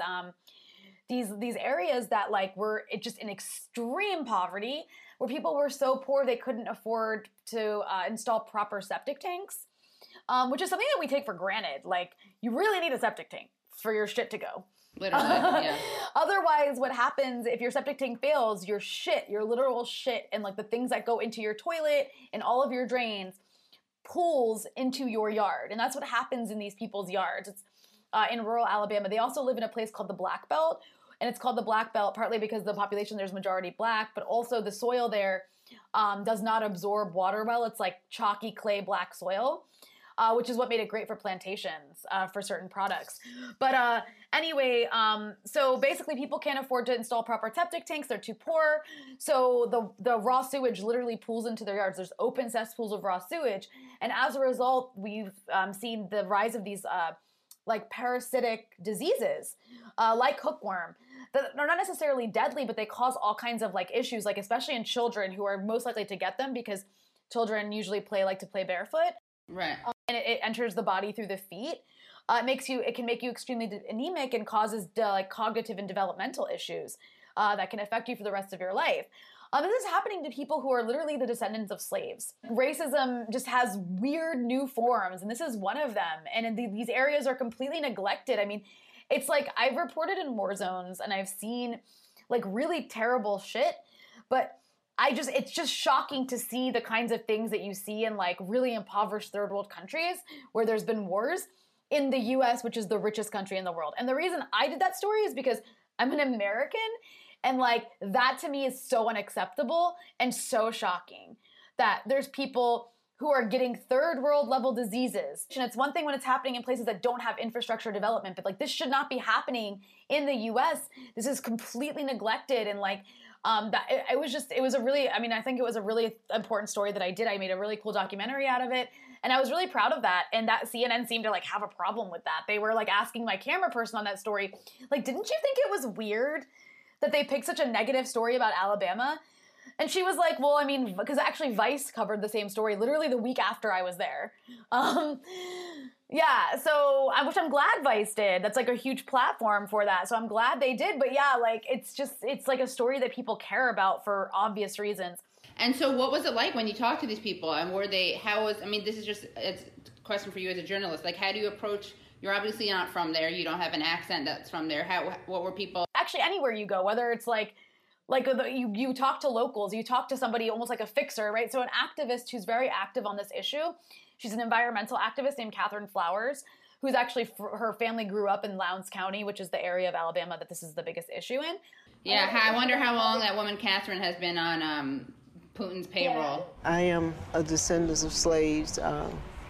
areas that were just in extreme poverty, where people were so poor they couldn't afford to install proper septic tanks, which is something that we take for granted. You really need a septic tank for your shit to go. Literally, yeah. Otherwise, what happens if your septic tank fails, your literal shit, and the things that go into your toilet and all of your drains pools into your yard. And that's what happens in these people's yards. It's in rural Alabama. They also live in a place called the Black Belt. And it's called the Black Belt partly because the population there's majority black, but also the soil there does not absorb water well. It's chalky clay black soil, which is what made it great for plantations for certain products. But anyway, so basically people can't afford to install proper septic tanks. They're too poor. So the raw sewage literally pools into their yards. There's open cesspools of raw sewage. And as a result, we've seen the rise of these parasitic diseases like hookworm that are not necessarily deadly, but they cause all kinds of issues, especially in children who are most likely to get them because children usually like to play barefoot. Right. And it enters the body through the feet. It can make you extremely anemic and causes cognitive and developmental issues that can affect you for the rest of your life. This is happening to people who are literally the descendants of slaves. Racism just has weird new forms, and this is one of them. And these areas are completely neglected. I mean, it's I've reported in war zones, and I've seen really terrible shit, but it's just shocking to see the kinds of things that you see in really impoverished third world countries where there's been wars in the US, which is the richest country in the world. And the reason I did that story is because I'm an American, and that to me is so unacceptable and so shocking that there's people who are getting third world level diseases. And it's one thing when it's happening in places that don't have infrastructure development, but this should not be happening in the US. This is completely neglected, and it was a really, I think it was a really important story that I did. I made a really cool documentary out of it, and I was really proud of that. And that CNN seemed to have a problem with that. They were asking my camera person on that story, didn't you think it was weird that they picked such a negative story about Alabama? And she was like, well, because actually Vice covered the same story literally the week after I was there. Yeah, so, which I'm glad Vice did. That's a huge platform for that. So I'm glad they did. But yeah, it's a story that people care about for obvious reasons. And so what was it like when you talked to these people? And this is just a question for you as a journalist. How do you approach, you're obviously not from there. You don't have an accent that's from there. What were people? Actually, anywhere you go, whether it's you talk to locals, you talk to somebody almost like a fixer, right? So an activist who's very active on this issue, she's an environmental activist named Catherine Flowers, who's actually, her family grew up in Lowndes County, which is the area of Alabama that this is the biggest issue in. Yeah, I wonder how long that woman Catherine has been on Putin's payroll. I am a descendant of slaves.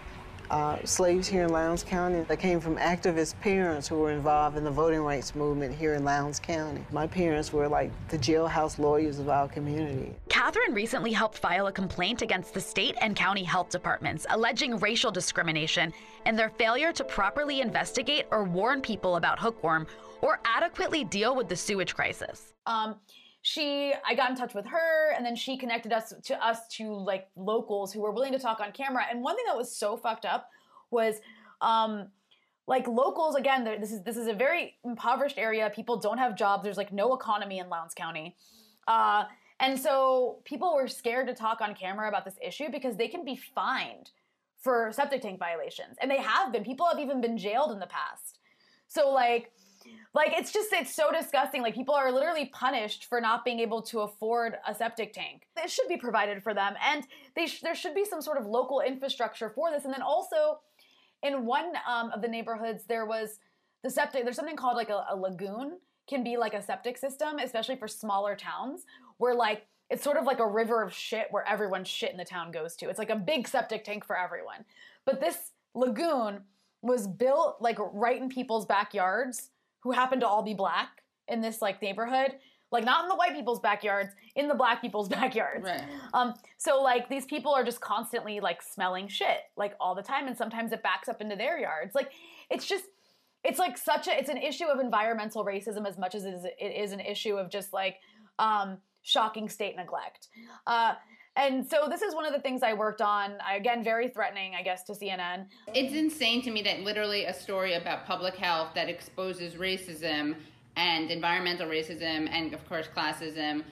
slaves here in Lowndes County. They came from activist parents who were involved in the voting rights movement here in Lowndes County. My parents were like the jailhouse lawyers of our community. Catherine recently helped file a complaint against the state and county health departments, alleging racial discrimination and their failure to properly investigate or warn people about hookworm or adequately deal with the sewage crisis. I got in touch with her, and then she connected us to like locals who were willing to talk on camera. And one thing that was so fucked up was, like locals, again, this is a very impoverished area. People don't have jobs. There's like no economy in Lowndes County. And so people were scared to talk on camera about this issue because they can be fined for septic tank violations. And they have been. People have even been jailed in the past. So like it's so disgusting. Like people are literally punished for not being able to afford a septic tank. It should be provided for them, and there should be some sort of local infrastructure for this. And then also, in one of the neighborhoods, there was the septic. There's something called like a lagoon, can be like a septic system, especially for smaller towns, where like it's sort of like a river of shit where everyone's shit in the town goes to. It's like a big septic tank for everyone. But this lagoon was built like right in people's backyards who happen to all be black in this like neighborhood, like not in the white people's backyards, in the black people's backyards. Right. So like these people are just constantly like smelling shit like all the time, and sometimes it backs up into their yards. Like it's an issue of environmental racism as much as it is an issue of just like shocking state neglect. And so this is one of the things I worked on. Again, very threatening, I guess, to CNN. It's insane to me that literally a story about public health that exposes racism and environmental racism and, of course, classism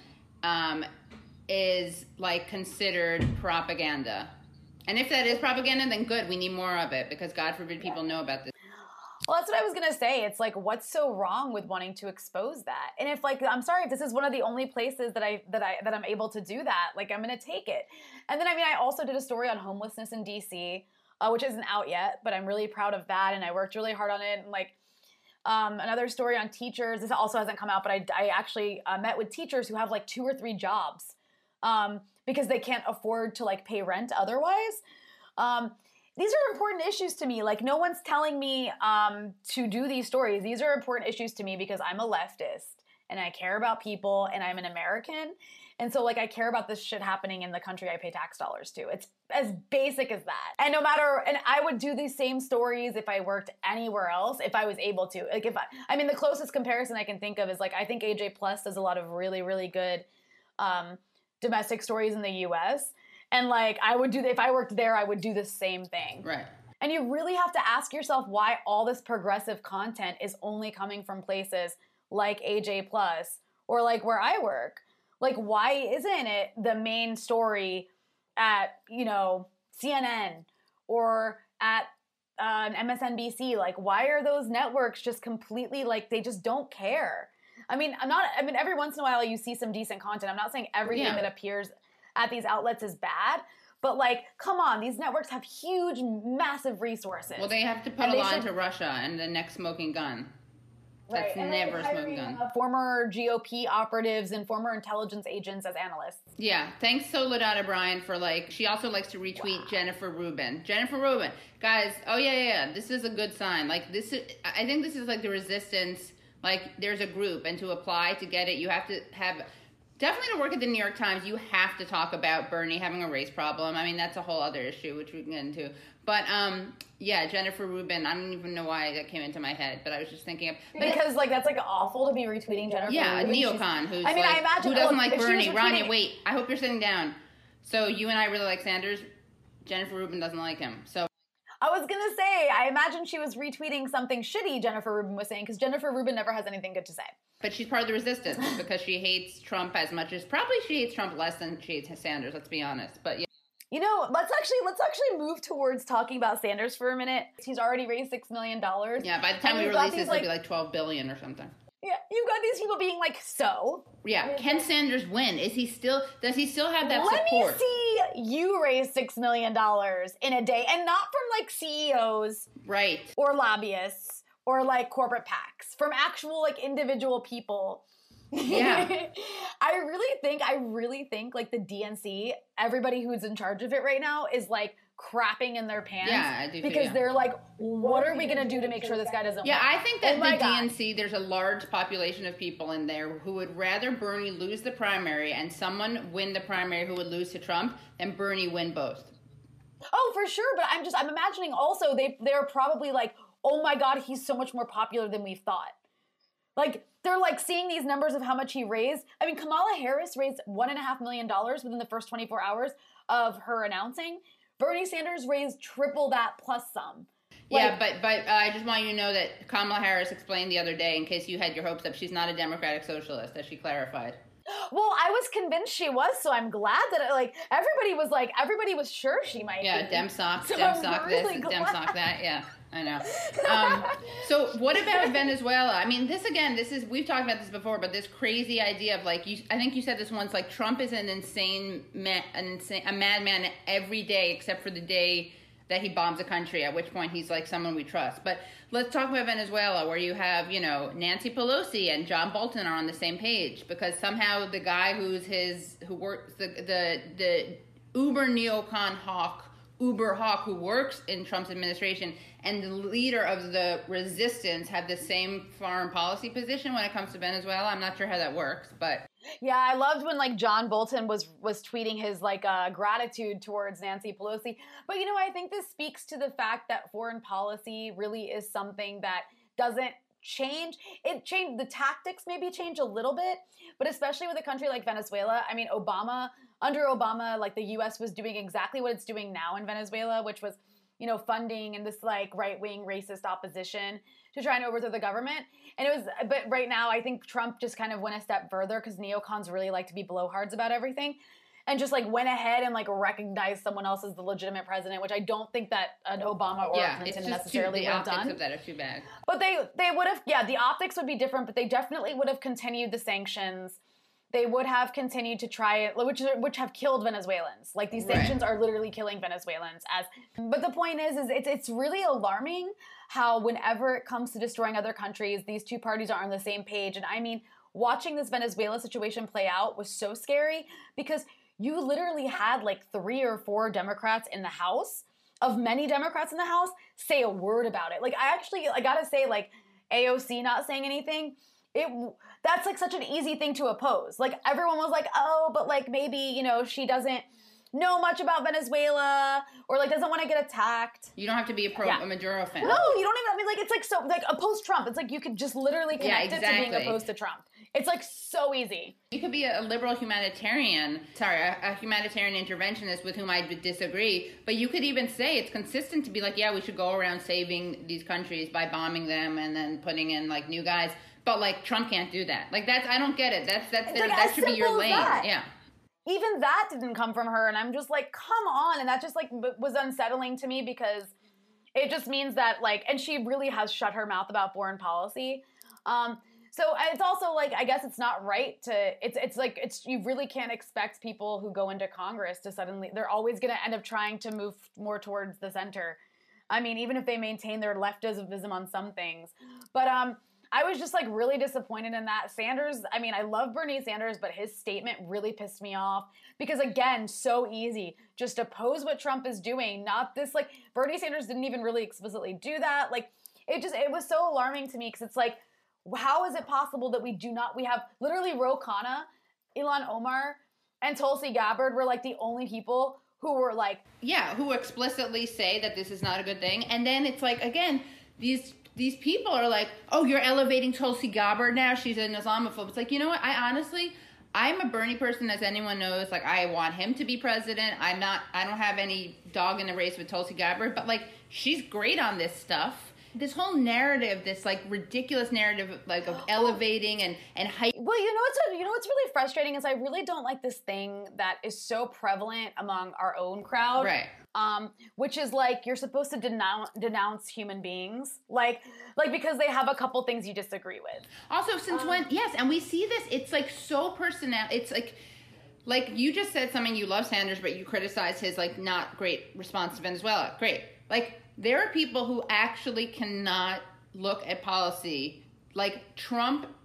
is, like, considered propaganda. And if that is propaganda, then good. We need more of it because, God forbid, people know about this. Well, that's what I was going to say. It's like, what's so wrong with wanting to expose that? And if like, I'm sorry, if this is one of the only places that I'm able to do that, like I'm going to take it. And then, I mean, I also did a story on homelessness in DC, which isn't out yet, but I'm really proud of that. And I worked really hard on it. And like, another story on teachers. This also hasn't come out, but I actually met with teachers who have like 2 or 3 jobs, because they can't afford to like pay rent otherwise. These are important issues to me. Like, no one's telling me to do these stories. These are important issues to me because I'm a leftist and I care about people and I'm an American. And so, like, I care about this shit happening in the country I pay tax dollars to. It's as basic as that. And and I would do these same stories if I worked anywhere else, if I was able to. Like, I mean, the closest comparison I can think of is, like, I think AJ Plus does a lot of really, really good domestic stories in the U.S., and like if I worked there, I would do the same thing. Right. And you really have to ask yourself why all this progressive content is only coming from places like AJ Plus or like where I work. Like, why isn't it the main story at, CNN or at MSNBC? Like, why are those networks just completely like, they just don't care? I mean, every once in a while you see some decent content. I'm not saying everything that appears at these outlets is bad, but like, come on, these networks have huge, massive resources. Well, they have to put a lot into Russia and the next smoking gun. That's right. Never a smoking gun. Former GOP operatives and former intelligence agents as analysts. Yeah, thanks Soledad O'Brien for she also likes to retweet Jennifer Rubin. Jennifer Rubin, guys. Oh yeah. This is a good sign. Like this is, I think this is like the resistance. Like there's a group, and to apply to get it, you have to have. Definitely to work at the New York Times, you have to talk about Bernie having a race problem. I mean, that's a whole other issue, which we can get into. But, yeah, Jennifer Rubin, I don't even know why that came into my head, but I was just thinking of... Because, like, that's, like, awful to be retweeting Jennifer Rubin. Yeah, a neocon who doesn't like Bernie. Rania, wait, I hope you're sitting down. So you and I really like Sanders. Jennifer Rubin doesn't like him, so... I was going to say, I imagine she was retweeting something shitty Jennifer Rubin was saying, because Jennifer Rubin never has anything good to say. But she's part of the resistance because she hates Trump as much as, probably she hates Trump less than she hates Sanders, let's be honest. But yeah. Let's actually move towards talking about Sanders for a minute. He's already raised $6 million. Yeah, by the time we release this, it'll be like $12 billion or something. Yeah, you've got these people being like, so. Yeah, can Sanders win? Does he still have that support? Let me see you raise $6 million in a day, and not from like CEOs. Right. Or lobbyists. Or like corporate PACs, from actual like individual people Yeah. I really think like the DNC, everybody who's in charge of it right now is like crapping in their pants. Yeah, I do too, because yeah. they're like, what are we going to do to make sure this guy doesn't win? I think that Oh my the God. DNC, there's a large population of people in there who would rather Bernie lose the primary and someone win the primary who would lose to Trump than Bernie win both. Oh, for sure. But I'm imagining also they're probably like, oh my God, he's so much more popular than we thought. Like, they're like seeing these numbers of how much he raised. I mean, Kamala Harris raised $1.5 million within the first 24 hours of her announcing. Bernie Sanders raised triple that plus some. Yeah, but I just want you to know that Kamala Harris explained the other day, in case you had your hopes up, she's not a democratic socialist, as she clarified. Well, I was convinced she was, so I'm glad that everybody was sure she might. Yeah, be. dem sock So this, I'm really dem glad. sock that. Yeah, I know. So what about Venezuela? I mean, we've talked about this before, but this crazy idea of like, I think you said this once, like Trump is a madman every day except for the day that he bombs a country, at which point he's like someone we trust. But let's talk about Venezuela, where you have, Nancy Pelosi and John Bolton are on the same page, because somehow the guy who works the uber neocon hawk, uber hawk who works in Trump's administration and the leader of the resistance have the same foreign policy position when it comes to Venezuela. I'm not sure how that works, but Yeah, I loved when like John Bolton was tweeting his like gratitude towards Nancy Pelosi. But I think this speaks to the fact that foreign policy really is something that doesn't change. The tactics maybe change a little bit, but especially with a country like Venezuela. I mean, under Obama, like the U.S. was doing exactly what it's doing now in Venezuela, which was, funding and this like right-wing racist opposition to try and overthrow the government. But right now, I think Trump just kind of went a step further because neocons really like to be blowhards about everything and just like went ahead and like recognized someone else as the legitimate president, which I don't think that an Obama or a Clinton necessarily would have done. The optics of that are too bad. But they would have, the optics would be different, but they definitely would have continued the sanctions. They would have continued to try it, which have killed Venezuelans. Like these sanctions are literally killing Venezuelans. But the point is it's really alarming how whenever it comes to destroying other countries, these two parties are on the same page. And I mean, watching this Venezuela situation play out was so scary because you literally had like 3 or 4 Democrats in the House, of many Democrats in the House, say a word about it. Like I gotta say, like AOC not saying anything, that's like such an easy thing to oppose. Like everyone was like, oh, but like maybe, she doesn't know much about Venezuela or like doesn't want to get attacked. You don't have to be a Maduro fan. No, you don't even, it's like so, like oppose Trump. It's like you could just literally connect it to being opposed to Trump. It's like so easy. You could be a liberal humanitarian, a humanitarian interventionist with whom I disagree, but you could even say it's consistent to be like, yeah, we should go around saving these countries by bombing them and then putting in like new guys. But like Trump can't do that. Like I don't get it. That should be your lane. Yeah. Even that didn't come from her, and I'm just like, come on. And that just like was unsettling to me because it just means that like, and she really has shut her mouth about foreign policy. So it's also like, I guess it's not right to, you really can't expect people who go into Congress to suddenly, they're always going to end up trying to move more towards the center. I mean, even if they maintain their leftism on some things. But I was just like really disappointed in that. Sanders, I mean, I love Bernie Sanders, but his statement really pissed me off because again, so easy. Just oppose what Trump is doing, not this like, Bernie Sanders didn't even really explicitly do that. Like it was so alarming to me because it's like, how is it possible that we have literally Ro Khanna, Ilhan Omar, and Tulsi Gabbard were like the only people who were like... Yeah, who explicitly say that this is not a good thing. And then it's like, again, these people are like, oh, you're elevating Tulsi Gabbard now. She's an Islamophobe. It's like, you know what? I'm a Bernie person, as anyone knows. Like, I want him to be president. I don't have any dog in the race with Tulsi Gabbard. But, like, she's great on this stuff. This whole narrative, this like ridiculous narrative, like of elevating and hype. Well, what's really frustrating is I really don't like this thing that is so prevalent among our own crowd, right? Which is like you're supposed to denounce human beings, like because they have a couple things you disagree with. Also, since when? Yes, and we see this. It's like so personal. It's like you just said something. You love Sanders, but you criticize his like not great response to Venezuela. Great, like. There are people who actually cannot look at policy. Like Trump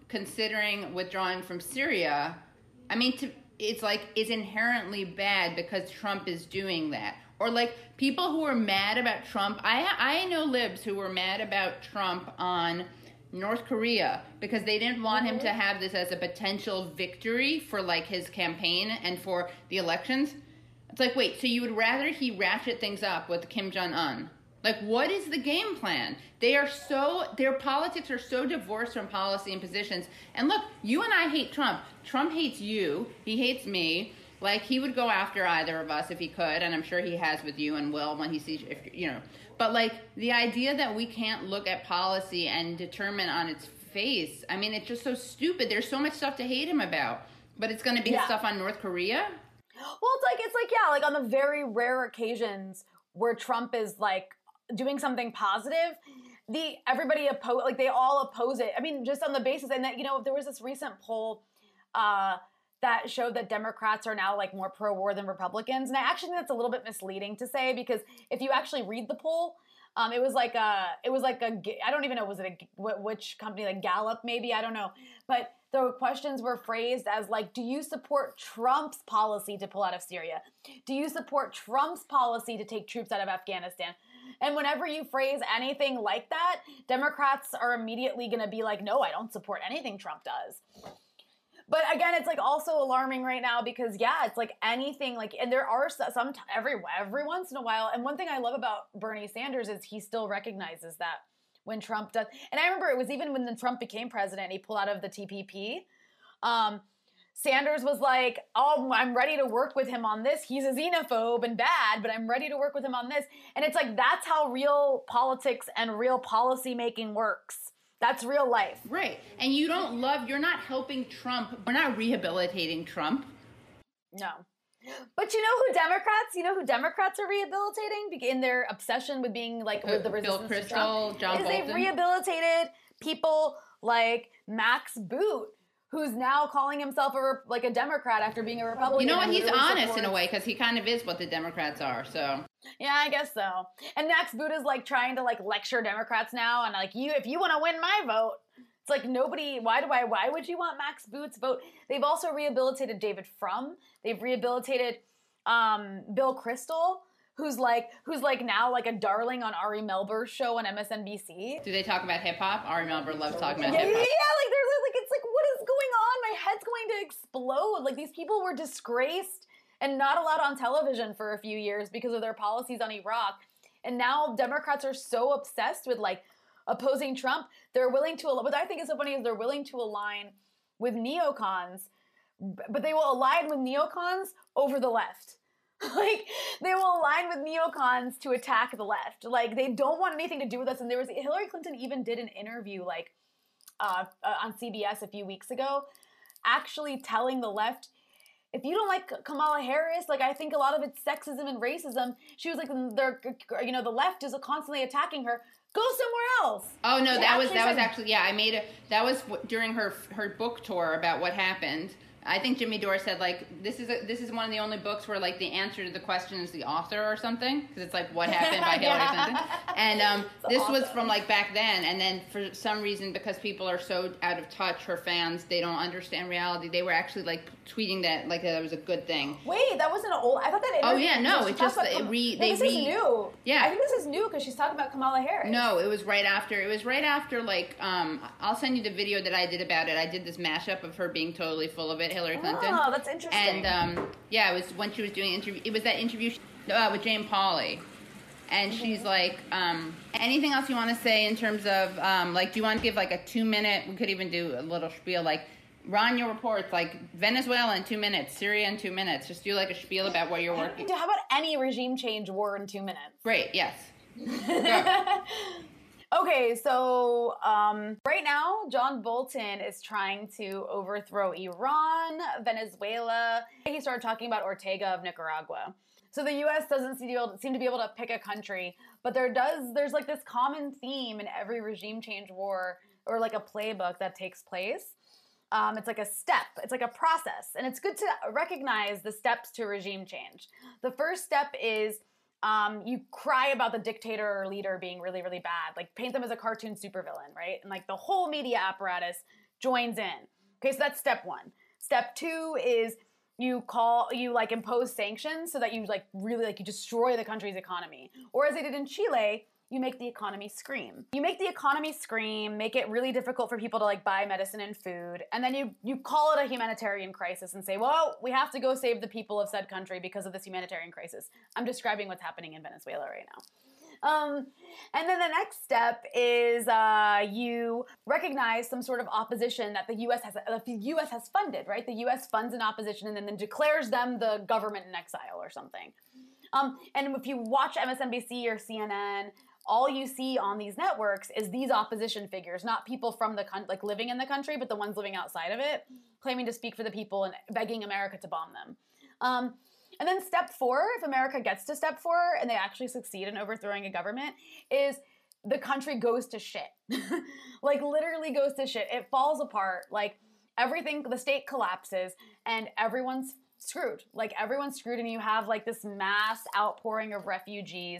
considering withdrawing from Syria, I mean, it's like, is inherently bad because Trump is doing that. Or like people who are mad about Trump. I know libs who were mad about Trump on North Korea because they didn't want him to have this as a potential victory for like his campaign and for the elections. It's like, wait, so you would rather he ratchet things up with Kim Jong-un? Like, what is the game plan? Their politics are so divorced from policy and positions. And look, you and I hate Trump. Trump hates you. He hates me. Like, he would go after either of us if he could, and I'm sure he has with you and will when he sees, But, like, the idea that we can't look at policy and determine on its face, I mean, it's just so stupid. There's so much stuff to hate him about. But it's going to be stuff on North Korea? Well, like on the very rare occasions where Trump is, like, doing something positive, they all oppose it. I mean, just on the basis, and that, there was this recent poll, that showed that Democrats are now like more pro-war than Republicans. And I actually think that's a little bit misleading to say, because if you actually read the poll, it was like I don't even know, which company, like Gallup maybe, I don't know. But the questions were phrased as like, do you support Trump's policy to pull out of Syria? Do you support Trump's policy to take troops out of Afghanistan? And whenever you phrase anything like that, Democrats are immediately going to be like, no, I don't support anything Trump does. But again, it's like also alarming right now because it's like anything like, and there are some every once in a while. And one thing I love about Bernie Sanders is he still recognizes that when Trump does. And I remember it was even when Trump became president, he pulled out of the TPP. Sanders was like, oh, I'm ready to work with him on this. He's a xenophobe and bad, but I'm ready to work with him on this. And it's like, that's how real politics and real policy making works. That's real life. Right. And you're not helping Trump. We're not rehabilitating Trump. No. But you know who Democrats are rehabilitating in their obsession with being like with the resistance Bill Kristol, to Trump? John Bolton. They've rehabilitated people like Max Boot, who's now calling himself a Democrat after being a Republican. You know what? He's honest in a way because he kind of is what the Democrats are. So yeah, I guess so. And Max Boot is like trying to like lecture Democrats now, and like if you want to win my vote, it's like nobody. Why would you want Max Boot's vote? They've also rehabilitated David Frum. They've rehabilitated Bill Kristol, who's now like a darling on Ari Melber's show on MSNBC. Do they talk about hip hop? Ari Melber loves talking about hip hop. Yeah, like there's like it's like what is going on? My head's going to explode. Like these people were disgraced and not allowed on television for a few years because of their policies on Iraq. And now Democrats are so obsessed with like opposing Trump, they're willing to, what I think is so funny is they're willing to align with neocons, but they will align with neocons over the left. Like, they will align with neocons to attack the left. Like, they don't want anything to do with us. And Hillary Clinton even did an interview, like, on CBS a few weeks ago, actually telling the left, if you don't like Kamala Harris, like, I think a lot of it's sexism and racism. She was like, the left is constantly attacking her. Go somewhere else. Oh no, that was actually that was during her book tour about what happened. I think Jimmy Dore said like this is one of the only books where like the answer to the question is the author or something, because it's like what happened by Hillary Clinton. And this awesome. Was from like back then, and then for some reason because people are so out of touch, her fans, they don't understand reality. They were actually like tweeting that like that was a good thing. Wait, that wasn't old. I thought that. Oh yeah, no, it's just this is new. Yeah, I think this is new because she's talking about Kamala Harris. No, it was right after. It was right after like I'll send you the video that I did about it. I did this mashup of her being totally full of it. Hillary Clinton. Oh, that's interesting. And it was when she was doing interview. It was that interview with Jane Pauley, and she's like, anything else you want to say in terms of like, do you want to give like a 2-minute? We could even do a little spiel like, Ron, your reports like Venezuela in 2 minutes, Syria in 2 minutes. Just do like a spiel about what you're working. How about any regime change war in 2 minutes? Great. Yes. Okay, so right now, John Bolton is trying to overthrow Iran, Venezuela. He started talking about Ortega of Nicaragua. So the U.S. doesn't seem to be able to pick a country, but there's like this common theme in every regime change war or like a playbook that takes place. It's like a step, it's like a process, and it's good to recognize the steps to regime change. The first step is you cry about the dictator or leader being really, really bad. Like paint them as a cartoon supervillain, right? And like the whole media apparatus joins in. Okay, so that's step one. Step two is you impose sanctions so that you really you destroy the country's economy. Or as they did in Chile, you make the economy scream. You make the economy scream, make it really difficult for people to buy medicine and food, and then you call it a humanitarian crisis and say, well, we have to go save the people of said country because of this humanitarian crisis. I'm describing what's happening in Venezuela right now. And then the next step is you recognize some sort of opposition that the U.S. has funded, right? The U.S. funds an opposition and then declares them the government in exile or something. And if you watch MSNBC or CNN, all you see on these networks is these opposition figures, not people from the living in the country, but the ones living outside of it, claiming to speak for the people and begging America to bomb them. And then step four, if America gets to step four and they actually succeed in overthrowing a government, is the country goes to shit. Literally goes to shit. It falls apart. Everything, the state collapses and everyone's screwed. Everyone's screwed and you have this mass outpouring of refugees.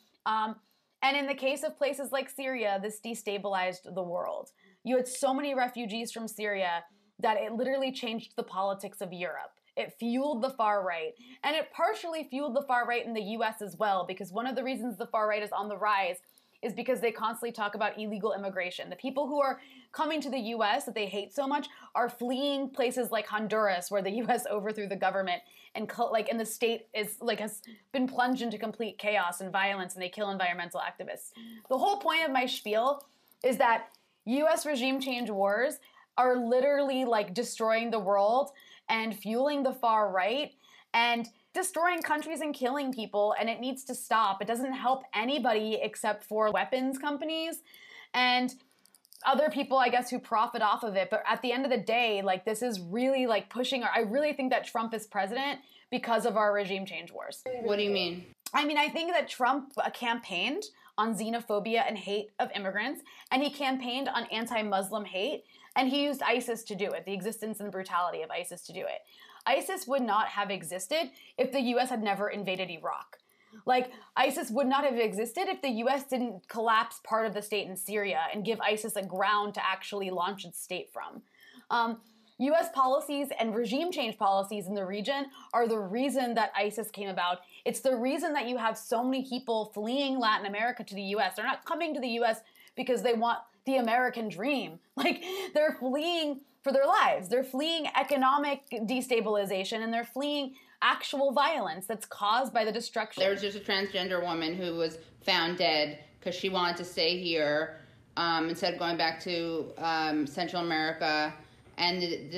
And in the case of places like Syria, this destabilized the world. You had so many refugees from Syria that it literally changed the politics of Europe. It fueled the far right. And it partially fueled the far right in the US as well, because one of the reasons the far right is on the rise is because they constantly talk about illegal immigration. The people who are coming to the US that they hate so much are fleeing places like Honduras, where the US overthrew the government and the state is has been plunged into complete chaos and violence, and they kill environmental activists. The whole point of my spiel is that US regime change wars are literally destroying the world and fueling the far right and destroying countries and killing people, and it needs to stop. It doesn't help anybody except for weapons companies and other people, I guess, who profit off of it. But at the end of the day, this is really pushing I really think that Trump is president because of our regime change wars. What do you mean? I mean, I think that Trump campaigned on xenophobia and hate of immigrants, and he campaigned on anti-Muslim hate, and he used ISIS to do it, the existence and brutality of ISIS to do it. ISIS would not have existed if the U.S. had never invaded Iraq. ISIS would not have existed if the U.S. didn't collapse part of the state in Syria and give ISIS a ground to actually launch its state from. U.S. policies and regime change policies in the region are the reason that ISIS came about. It's the reason that you have so many people fleeing Latin America to the U.S. They're not coming to the U.S. because they want the American dream. They're fleeing for their lives. They're fleeing economic destabilization, and they're fleeing actual violence that's caused by the destruction. There was just a transgender woman who was found dead because she wanted to stay here instead of going back to Central America. And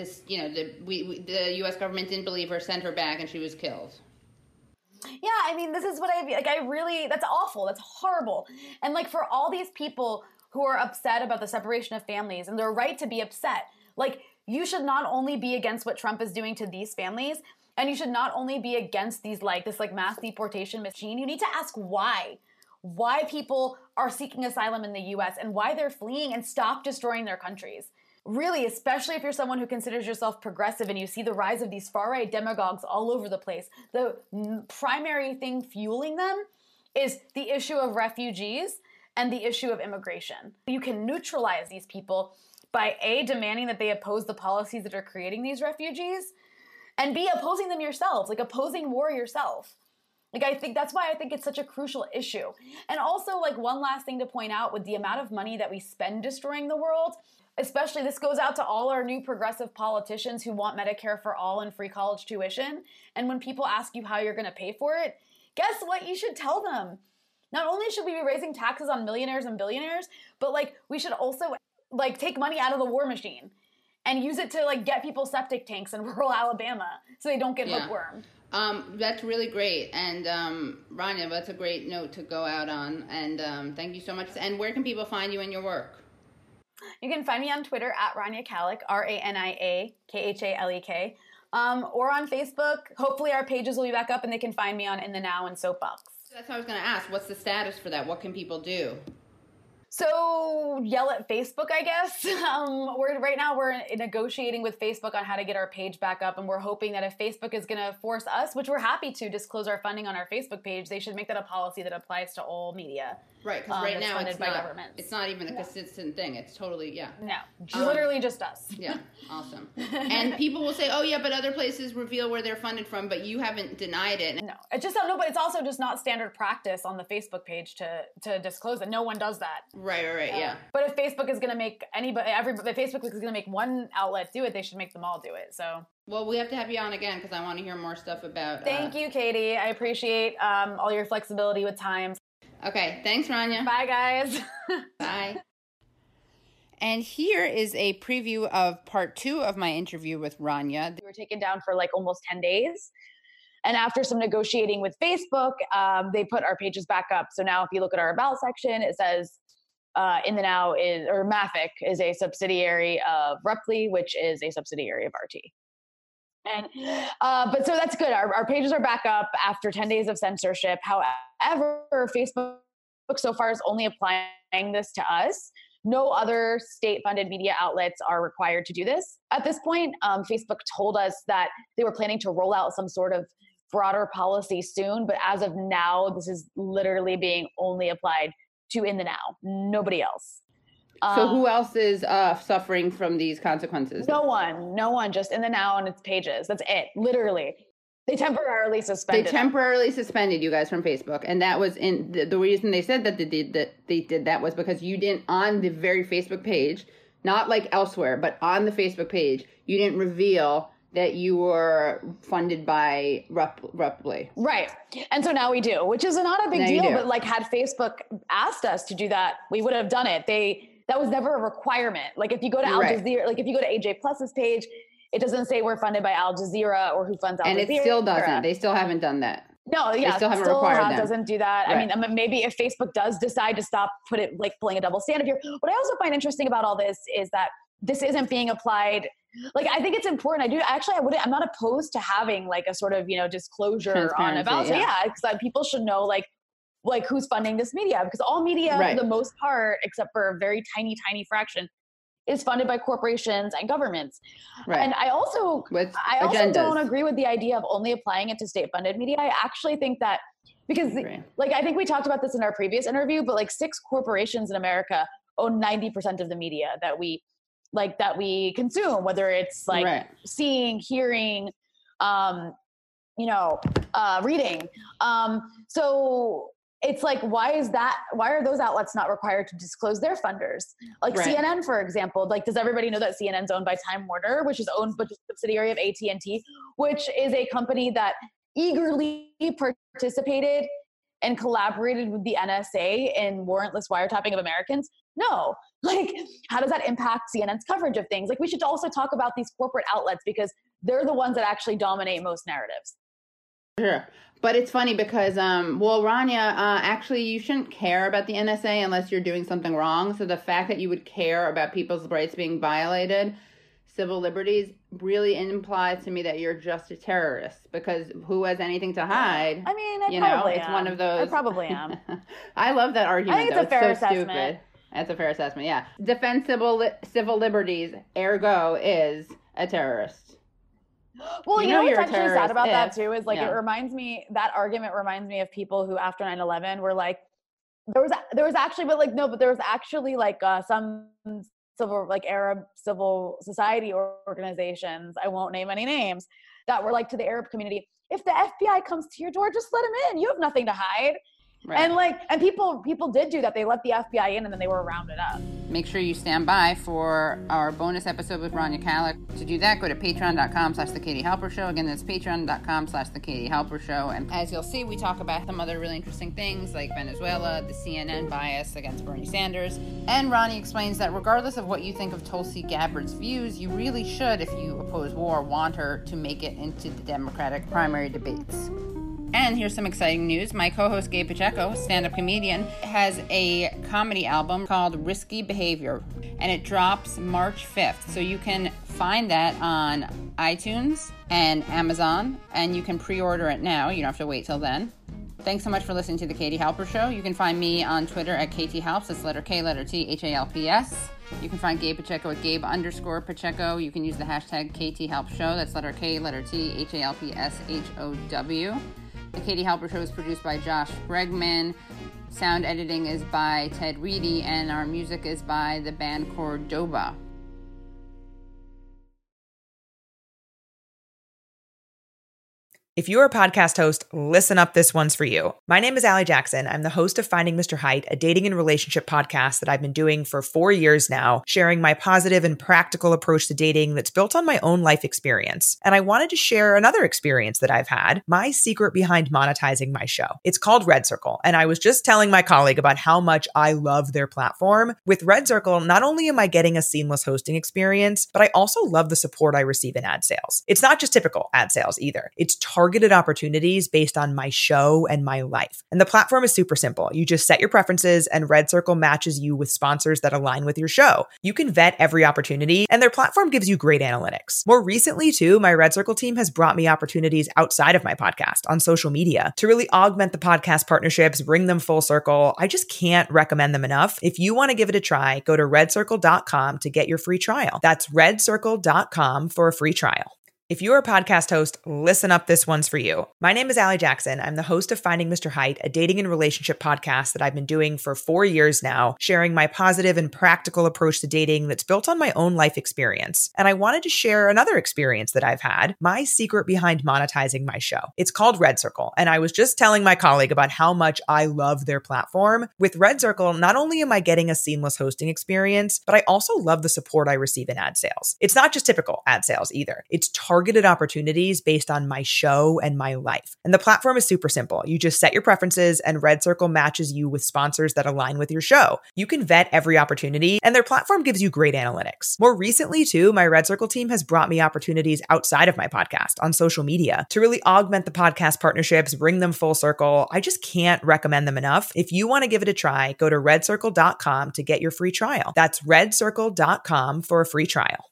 the U.S. government didn't believe her, sent her back, and she was killed. Yeah, I mean, this is what that's awful. That's horrible. And for all these people who are upset about the separation of families, and they're right to be upset, you should not only be against what Trump is doing to these families, and you should not only be against these this mass deportation machine, you need to ask why people are seeking asylum in the U.S. and why they're fleeing, and stop destroying their countries. Really, especially if you're someone who considers yourself progressive and you see the rise of these far-right demagogues all over the place, the primary thing fueling them is the issue of refugees and the issue of immigration. You can neutralize these people by A, demanding that they oppose the policies that are creating these refugees, and B, opposing them yourselves, opposing war yourself. I think that's why I think it's such a crucial issue. And also, one last thing to point out, with the amount of money that we spend destroying the world, especially this goes out to all our new progressive politicians who want Medicare for all and free college tuition. And when people ask you how you're going to pay for it, guess what? You should tell them. Not only should we be raising taxes on millionaires and billionaires, but we should also take money out of the war machine and use it to get people septic tanks in rural Alabama so they don't get hookworm. That's really great. And Rania, that's a great note to go out on. And thank you so much. And where can people find you and your work? You can find me on Twitter at Rania Khalek, RaniaKhalek, or on Facebook. Hopefully our pages will be back up and they can find me on In the Now and Soapbox. That's what I was going to ask. What's the status for that? What can people do? So yell at Facebook, I guess. Right now we're negotiating with Facebook on how to get our page back up, and we're hoping that if Facebook is going to force us, which we're happy to disclose our funding on our Facebook page, they should make that a policy that applies to all media. Right, because right now funded by governments. It's not even a consistent thing. It's totally, No, literally just us. Yeah, awesome. And people will say, oh yeah, but other places reveal where they're funded from, but you haven't denied it. No, it's just no, but it's also just not standard practice on the Facebook page to disclose it. No one does that. Right, yeah. But if Facebook is going to make if Facebook is going to make one outlet do it, they should make them all do it. So. Well, we have to have you on again because I want to hear more stuff about... Thank you, Katie. I appreciate all your flexibility with times. Okay, thanks, Rania. Bye, guys. Bye. And here is a preview of part 2 of my interview with Rania. We were taken down for like almost 10 days. And after some negotiating with Facebook, they put our pages back up. So now if you look at our About section, it says In the Now Mafic is a subsidiary of Reply, which is a subsidiary of RT. And but so that's good. Our pages are back up after 10 days of censorship. However, Facebook so far is only applying this to us. No other state-funded media outlets are required to do this. At this point, Facebook told us that they were planning to roll out some sort of broader policy soon. But as of now, this is literally being only applied to In the Now. Nobody else. So who else is suffering from these consequences? No one, just In the Now and its pages. That's it, literally. They temporarily suspended. They temporarily suspended you guys from Facebook. And that was the reason they said that they did that was because you didn't, on the very Facebook page, not like elsewhere, but on the Facebook page, you didn't reveal that you were funded by Reply. Right. And so now we do, which is not a big deal, but like had Facebook asked us to do that, we would have done it. That was never a requirement. Like if you go to Al Jazeera, like if you go to AJ Plus's page, it doesn't say we're funded by Al Jazeera or who funds Al Jazeera. And it still doesn't. They still haven't done that. No, yeah, they still haven't required them. Doesn't do that. Right. I mean, maybe if Facebook does decide to stop pulling a double standard here. What I also find interesting about all this is that this isn't being applied. Like, I think it's important. I'm not opposed to having like a sort of, disclosure on About. So because people should know like who's funding this media, because all media for the most part, except for a very tiny fraction, is funded by corporations and governments. Right. And I also don't agree with the idea of only applying it to state-funded media. I actually think that because I think we talked about this in our previous interview, but like 6 corporations in America own 90% of the media that we consume, whether it's like seeing, hearing, reading. So it's like, why are those outlets not required to disclose their funders? Like CNN, for example, like, does everybody know that CNN's owned by Time Warner, which is owned by a subsidiary of AT&T, which is a company that eagerly participated and collaborated with the NSA in warrantless wiretapping of Americans? No. Like, how does that impact CNN's coverage of things? Like, we should also talk about these corporate outlets because they're the ones that actually dominate most narratives. Sure. But it's funny because, Rania, actually you shouldn't care about the NSA unless you're doing something wrong. So the fact that you would care about people's rights being violated, civil liberties, really implies to me that you're just a terrorist, because who has anything to hide? I mean, it's one of those. I probably am. I love that argument. I think it's a fair assessment. Stupid. That's a fair assessment, yeah. Defend civil liberties, ergo, is a terrorist. Well, you know what's actually sad about that too is like that argument reminds me of people who after 9/11 were like, there was actually some civil, like Arab civil society organizations, I won't name any names, that were like to the Arab community, if the FBI comes to your door, just let them in. You have nothing to hide. Right. And people did do that. They let the FBI in and then they were rounded up. Make sure you stand by for our bonus episode with Rania Khalek. To do that, go to patreon.com/The Katie Halper Show. Again, that's patreon.com/The Katie Halper Show. And as you'll see, we talk about some other really interesting things like Venezuela, the CNN bias against Bernie Sanders. And Rania explains that regardless of what you think of Tulsi Gabbard's views, you really should, if you oppose war, want her to make it into the Democratic primary debates. And here's some exciting news. My co-host Gabe Pacheco, stand-up comedian, has a comedy album called Risky Behavior, and it drops March 5th. So you can find that on iTunes and Amazon, and you can pre-order it now. You don't have to wait till then. Thanks so much for listening to The Katie Halper Show. You can find me on Twitter at KTHalps. That's letter K, letter T, HALPS. You can find Gabe Pacheco at Gabe_Pacheco. You can use the hashtag KTHalpShow. That's letter K, letter T, HALPSHOW. The Katie Halper Show is produced by Josh Bregman. Sound editing is by Ted Reedy, and our music is by the band Cordoba. If you're a podcast host, listen up, this one's for you. My name is Allie Jackson. I'm the host of Finding Mr. Height, a dating and relationship podcast that I've been doing for 4 years now, sharing my positive and practical approach to dating that's built on my own life experience. And I wanted to share another experience that I've had, my secret behind monetizing my show. It's called Red Circle, and I was just telling my colleague about how much I love their platform. With Red Circle, not only am I getting a seamless hosting experience, but I also love the support I receive in ad sales. It's not just typical ad sales either. It's targeted opportunities based on my show and my life. And the platform is super simple. You just set your preferences and Red Circle matches you with sponsors that align with your show. You can vet every opportunity and their platform gives you great analytics. More recently too, my Red Circle team has brought me opportunities outside of my podcast on social media to really augment the podcast partnerships, bring them full circle. I just can't recommend them enough. If you want to give it a try, go to redcircle.com to get your free trial. That's redcircle.com for a free trial. If you're a podcast host, listen up, this one's for you. My name is Allie Jackson. I'm the host of Finding Mr. Height, a dating and relationship podcast that I've been doing for 4 years now, sharing my positive and practical approach to dating that's built on my own life experience. And I wanted to share another experience that I've had, my secret behind monetizing my show. It's called Red Circle, and I was just telling my colleague about how much I love their platform. With Red Circle, not only am I getting a seamless hosting experience, but I also love the support I receive in ad sales. It's not just typical ad sales either. It's targeted opportunities based on my show and my life. And the platform is super simple. You just set your preferences and Red Circle matches you with sponsors that align with your show. You can vet every opportunity and their platform gives you great analytics. More recently too, my Red Circle team has brought me opportunities outside of my podcast on social media to really augment the podcast partnerships, bring them full circle. I just can't recommend them enough. If you want to give it a try, go to redcircle.com to get your free trial. That's redcircle.com for a free trial.